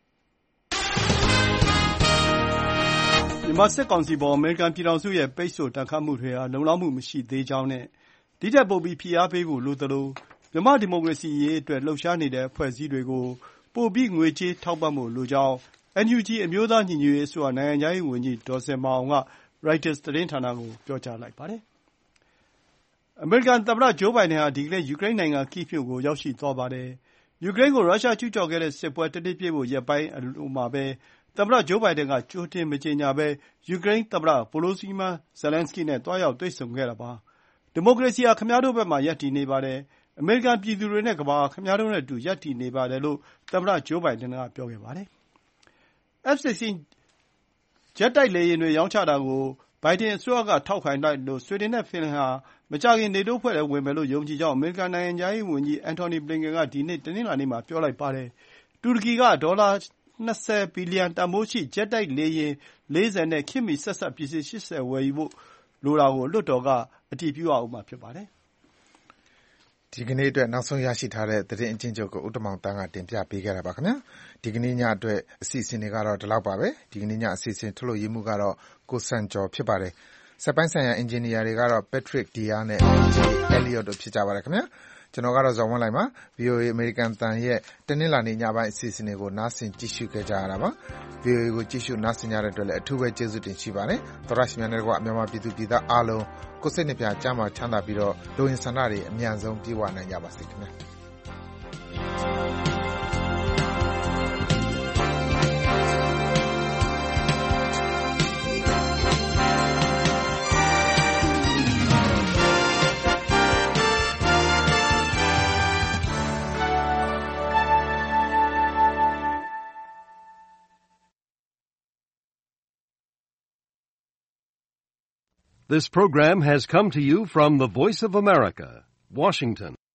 ။မြန်မာစစ်ကောင်စီပေါ်အမေရိကန်ပြည်ထောင်စုရဲ့ပိတ်ဆို့တန်ခတ်မှုတွေဟာလုံလောက်မှုမရှိသေးကြောင်းနဲ့ဒီထက်ပိုပြီးဖိအားပေးဖို့လိုသလိုမြန်မာဒီမိုကရေစီရေးအတွက်လှုပ်ရှားနေတဲ့အဖွဲ့အစည်းတွေကိုပိုပြီးငွေကြေးထောက်ပံ့ဖို့လိုကြောင်းNUG အမျိုးသားညီညွတ်ရေးအစိုးရနိုင်ငံခြားရေးဝန်ကြီးဒေါ်ဇင်မာအောင်က Reuters သတင်းဌာနကိုပြောကြားလိုက်ပါတယ်။အမေရိကန်သမ္မတဂျိုးဘိုင်ဒန်ဟာဒီကနေ့ယူကရိန်းနိုင်ငံကိဗ်မြို့ကိုရောက်ရှိသွားပါတယ်။ယူကရိန်းကိုရုရှားကျူးကျော်ခဲ့တဲ့စစ်ပွဲတစ်နှစ်ပြည့်ဖို့ရက်ပိုင်းအလိုမှာပဲသမ္မတဂျိုးဘိုင်ဒန်ကကြိုတင်မကြေညာဘဲယူကရိန်းသမ္မတ Volodymyr Zelenskyy နဲ့သွားရောက်တွေ့ဆုံခဲ့တာပါ။ဒီမိုကရေစီဟာခင်ဗျားတို့ဘက်မှာရပ်တည်နေပါတယ်။အမေရိကန်ပြည်သူတွေနဲ့ကမ္ဘာဟာခင်ဗျားတို့နဲ့အတူရပ်တည်နေပါတယ်လို့သမ္မတဂျိုးဘိုင်ဒန်ကပြောခဲ့ပါတယ်။ F-16 ဂျက်တိုက်လေယာဉ်တွေရောင်းချတာကိုဘိုင်ဒန်အစိုးရကထောက်ခံလိုက်လို့ဆွီဒင်နဲ့ဖင်လန်ဟာမကြာခင်နေတိုးအဖွဲ့ထဲဝင်မယ်လို့ယုံကြည်ကြောင်းအမေရိကန်နိုင်ငံခြားရေးဝန်ကြီး Antony Blinken ကဒီနေ့တနင်္လာနေ့မှာပြောလိုက်ပါတယ်။တူရကီကဒေါ်လာ20ဘီလီယံတန်ဖိုးရှိဂျက်တိုက်လေယာဉ်40နဲ့ခေတ်မီဆက်စပ်ပစ္စည်း80ဝယ်ယူဖို့လိုတာကိုလွှတ်တော်ကအတည်ပြုရဦးမှာဖြစ်ပါတယ်။ဒီကနေ့အတွက်နောက်ဆုံးရရှိထားတဲ့သတင်းအကျဉ်းချုပ်ကိုဦးတမောင်တန်းကတင်ပြပေးခဲ့တာပါခင်ဗျာဒီကနေ့ညအတွက်အစီအစဉ်တွေကတော့ဒီလောက်ပါပဲဒီကနေ့ညအစီအစဉ်ထုတ်လွှင့်ရေးမှုကတော့ကိုစံကျော်ဖြစ်ပါတယ်စက်ပိုင်းဆိုင်ရာအင်ဂျင်နီယာတွေကတော့ Patrick Dear နဲ့ DJ Elliot တို့ဖြစ်ကြပါတယ်ခင်ဗျာကျွန်တော်ကတော့ဇော်ဝင်းလိုက်ပါ VOA အမေရိကန်တန်ရဲ့တနင်္လာနေ့ညပိုင်းအစီအစဉ်တွေကိုနားဆင်ကြည့်ရှုခဲ့ကြရတာပါ VOA ကိုကြည့်ရှုနားဆင်ကြတဲ့အတွက်လည်းအထူးပဲကျေးဇူးတင်ရှိပါတယ်သောရရှိများနဲ့မြန်မာပြည်သူပြည်သားအားလုံးကိုယ်စိတ်နှပြကြမ်းမှချမ်းသာပြီးတော့လူဝင်ဆန္ဒတွေအမြန်ဆုံးပြေဝနိုင်ကြပါစေခင်ဗျာ This program has come to you from the Voice of America, Washington.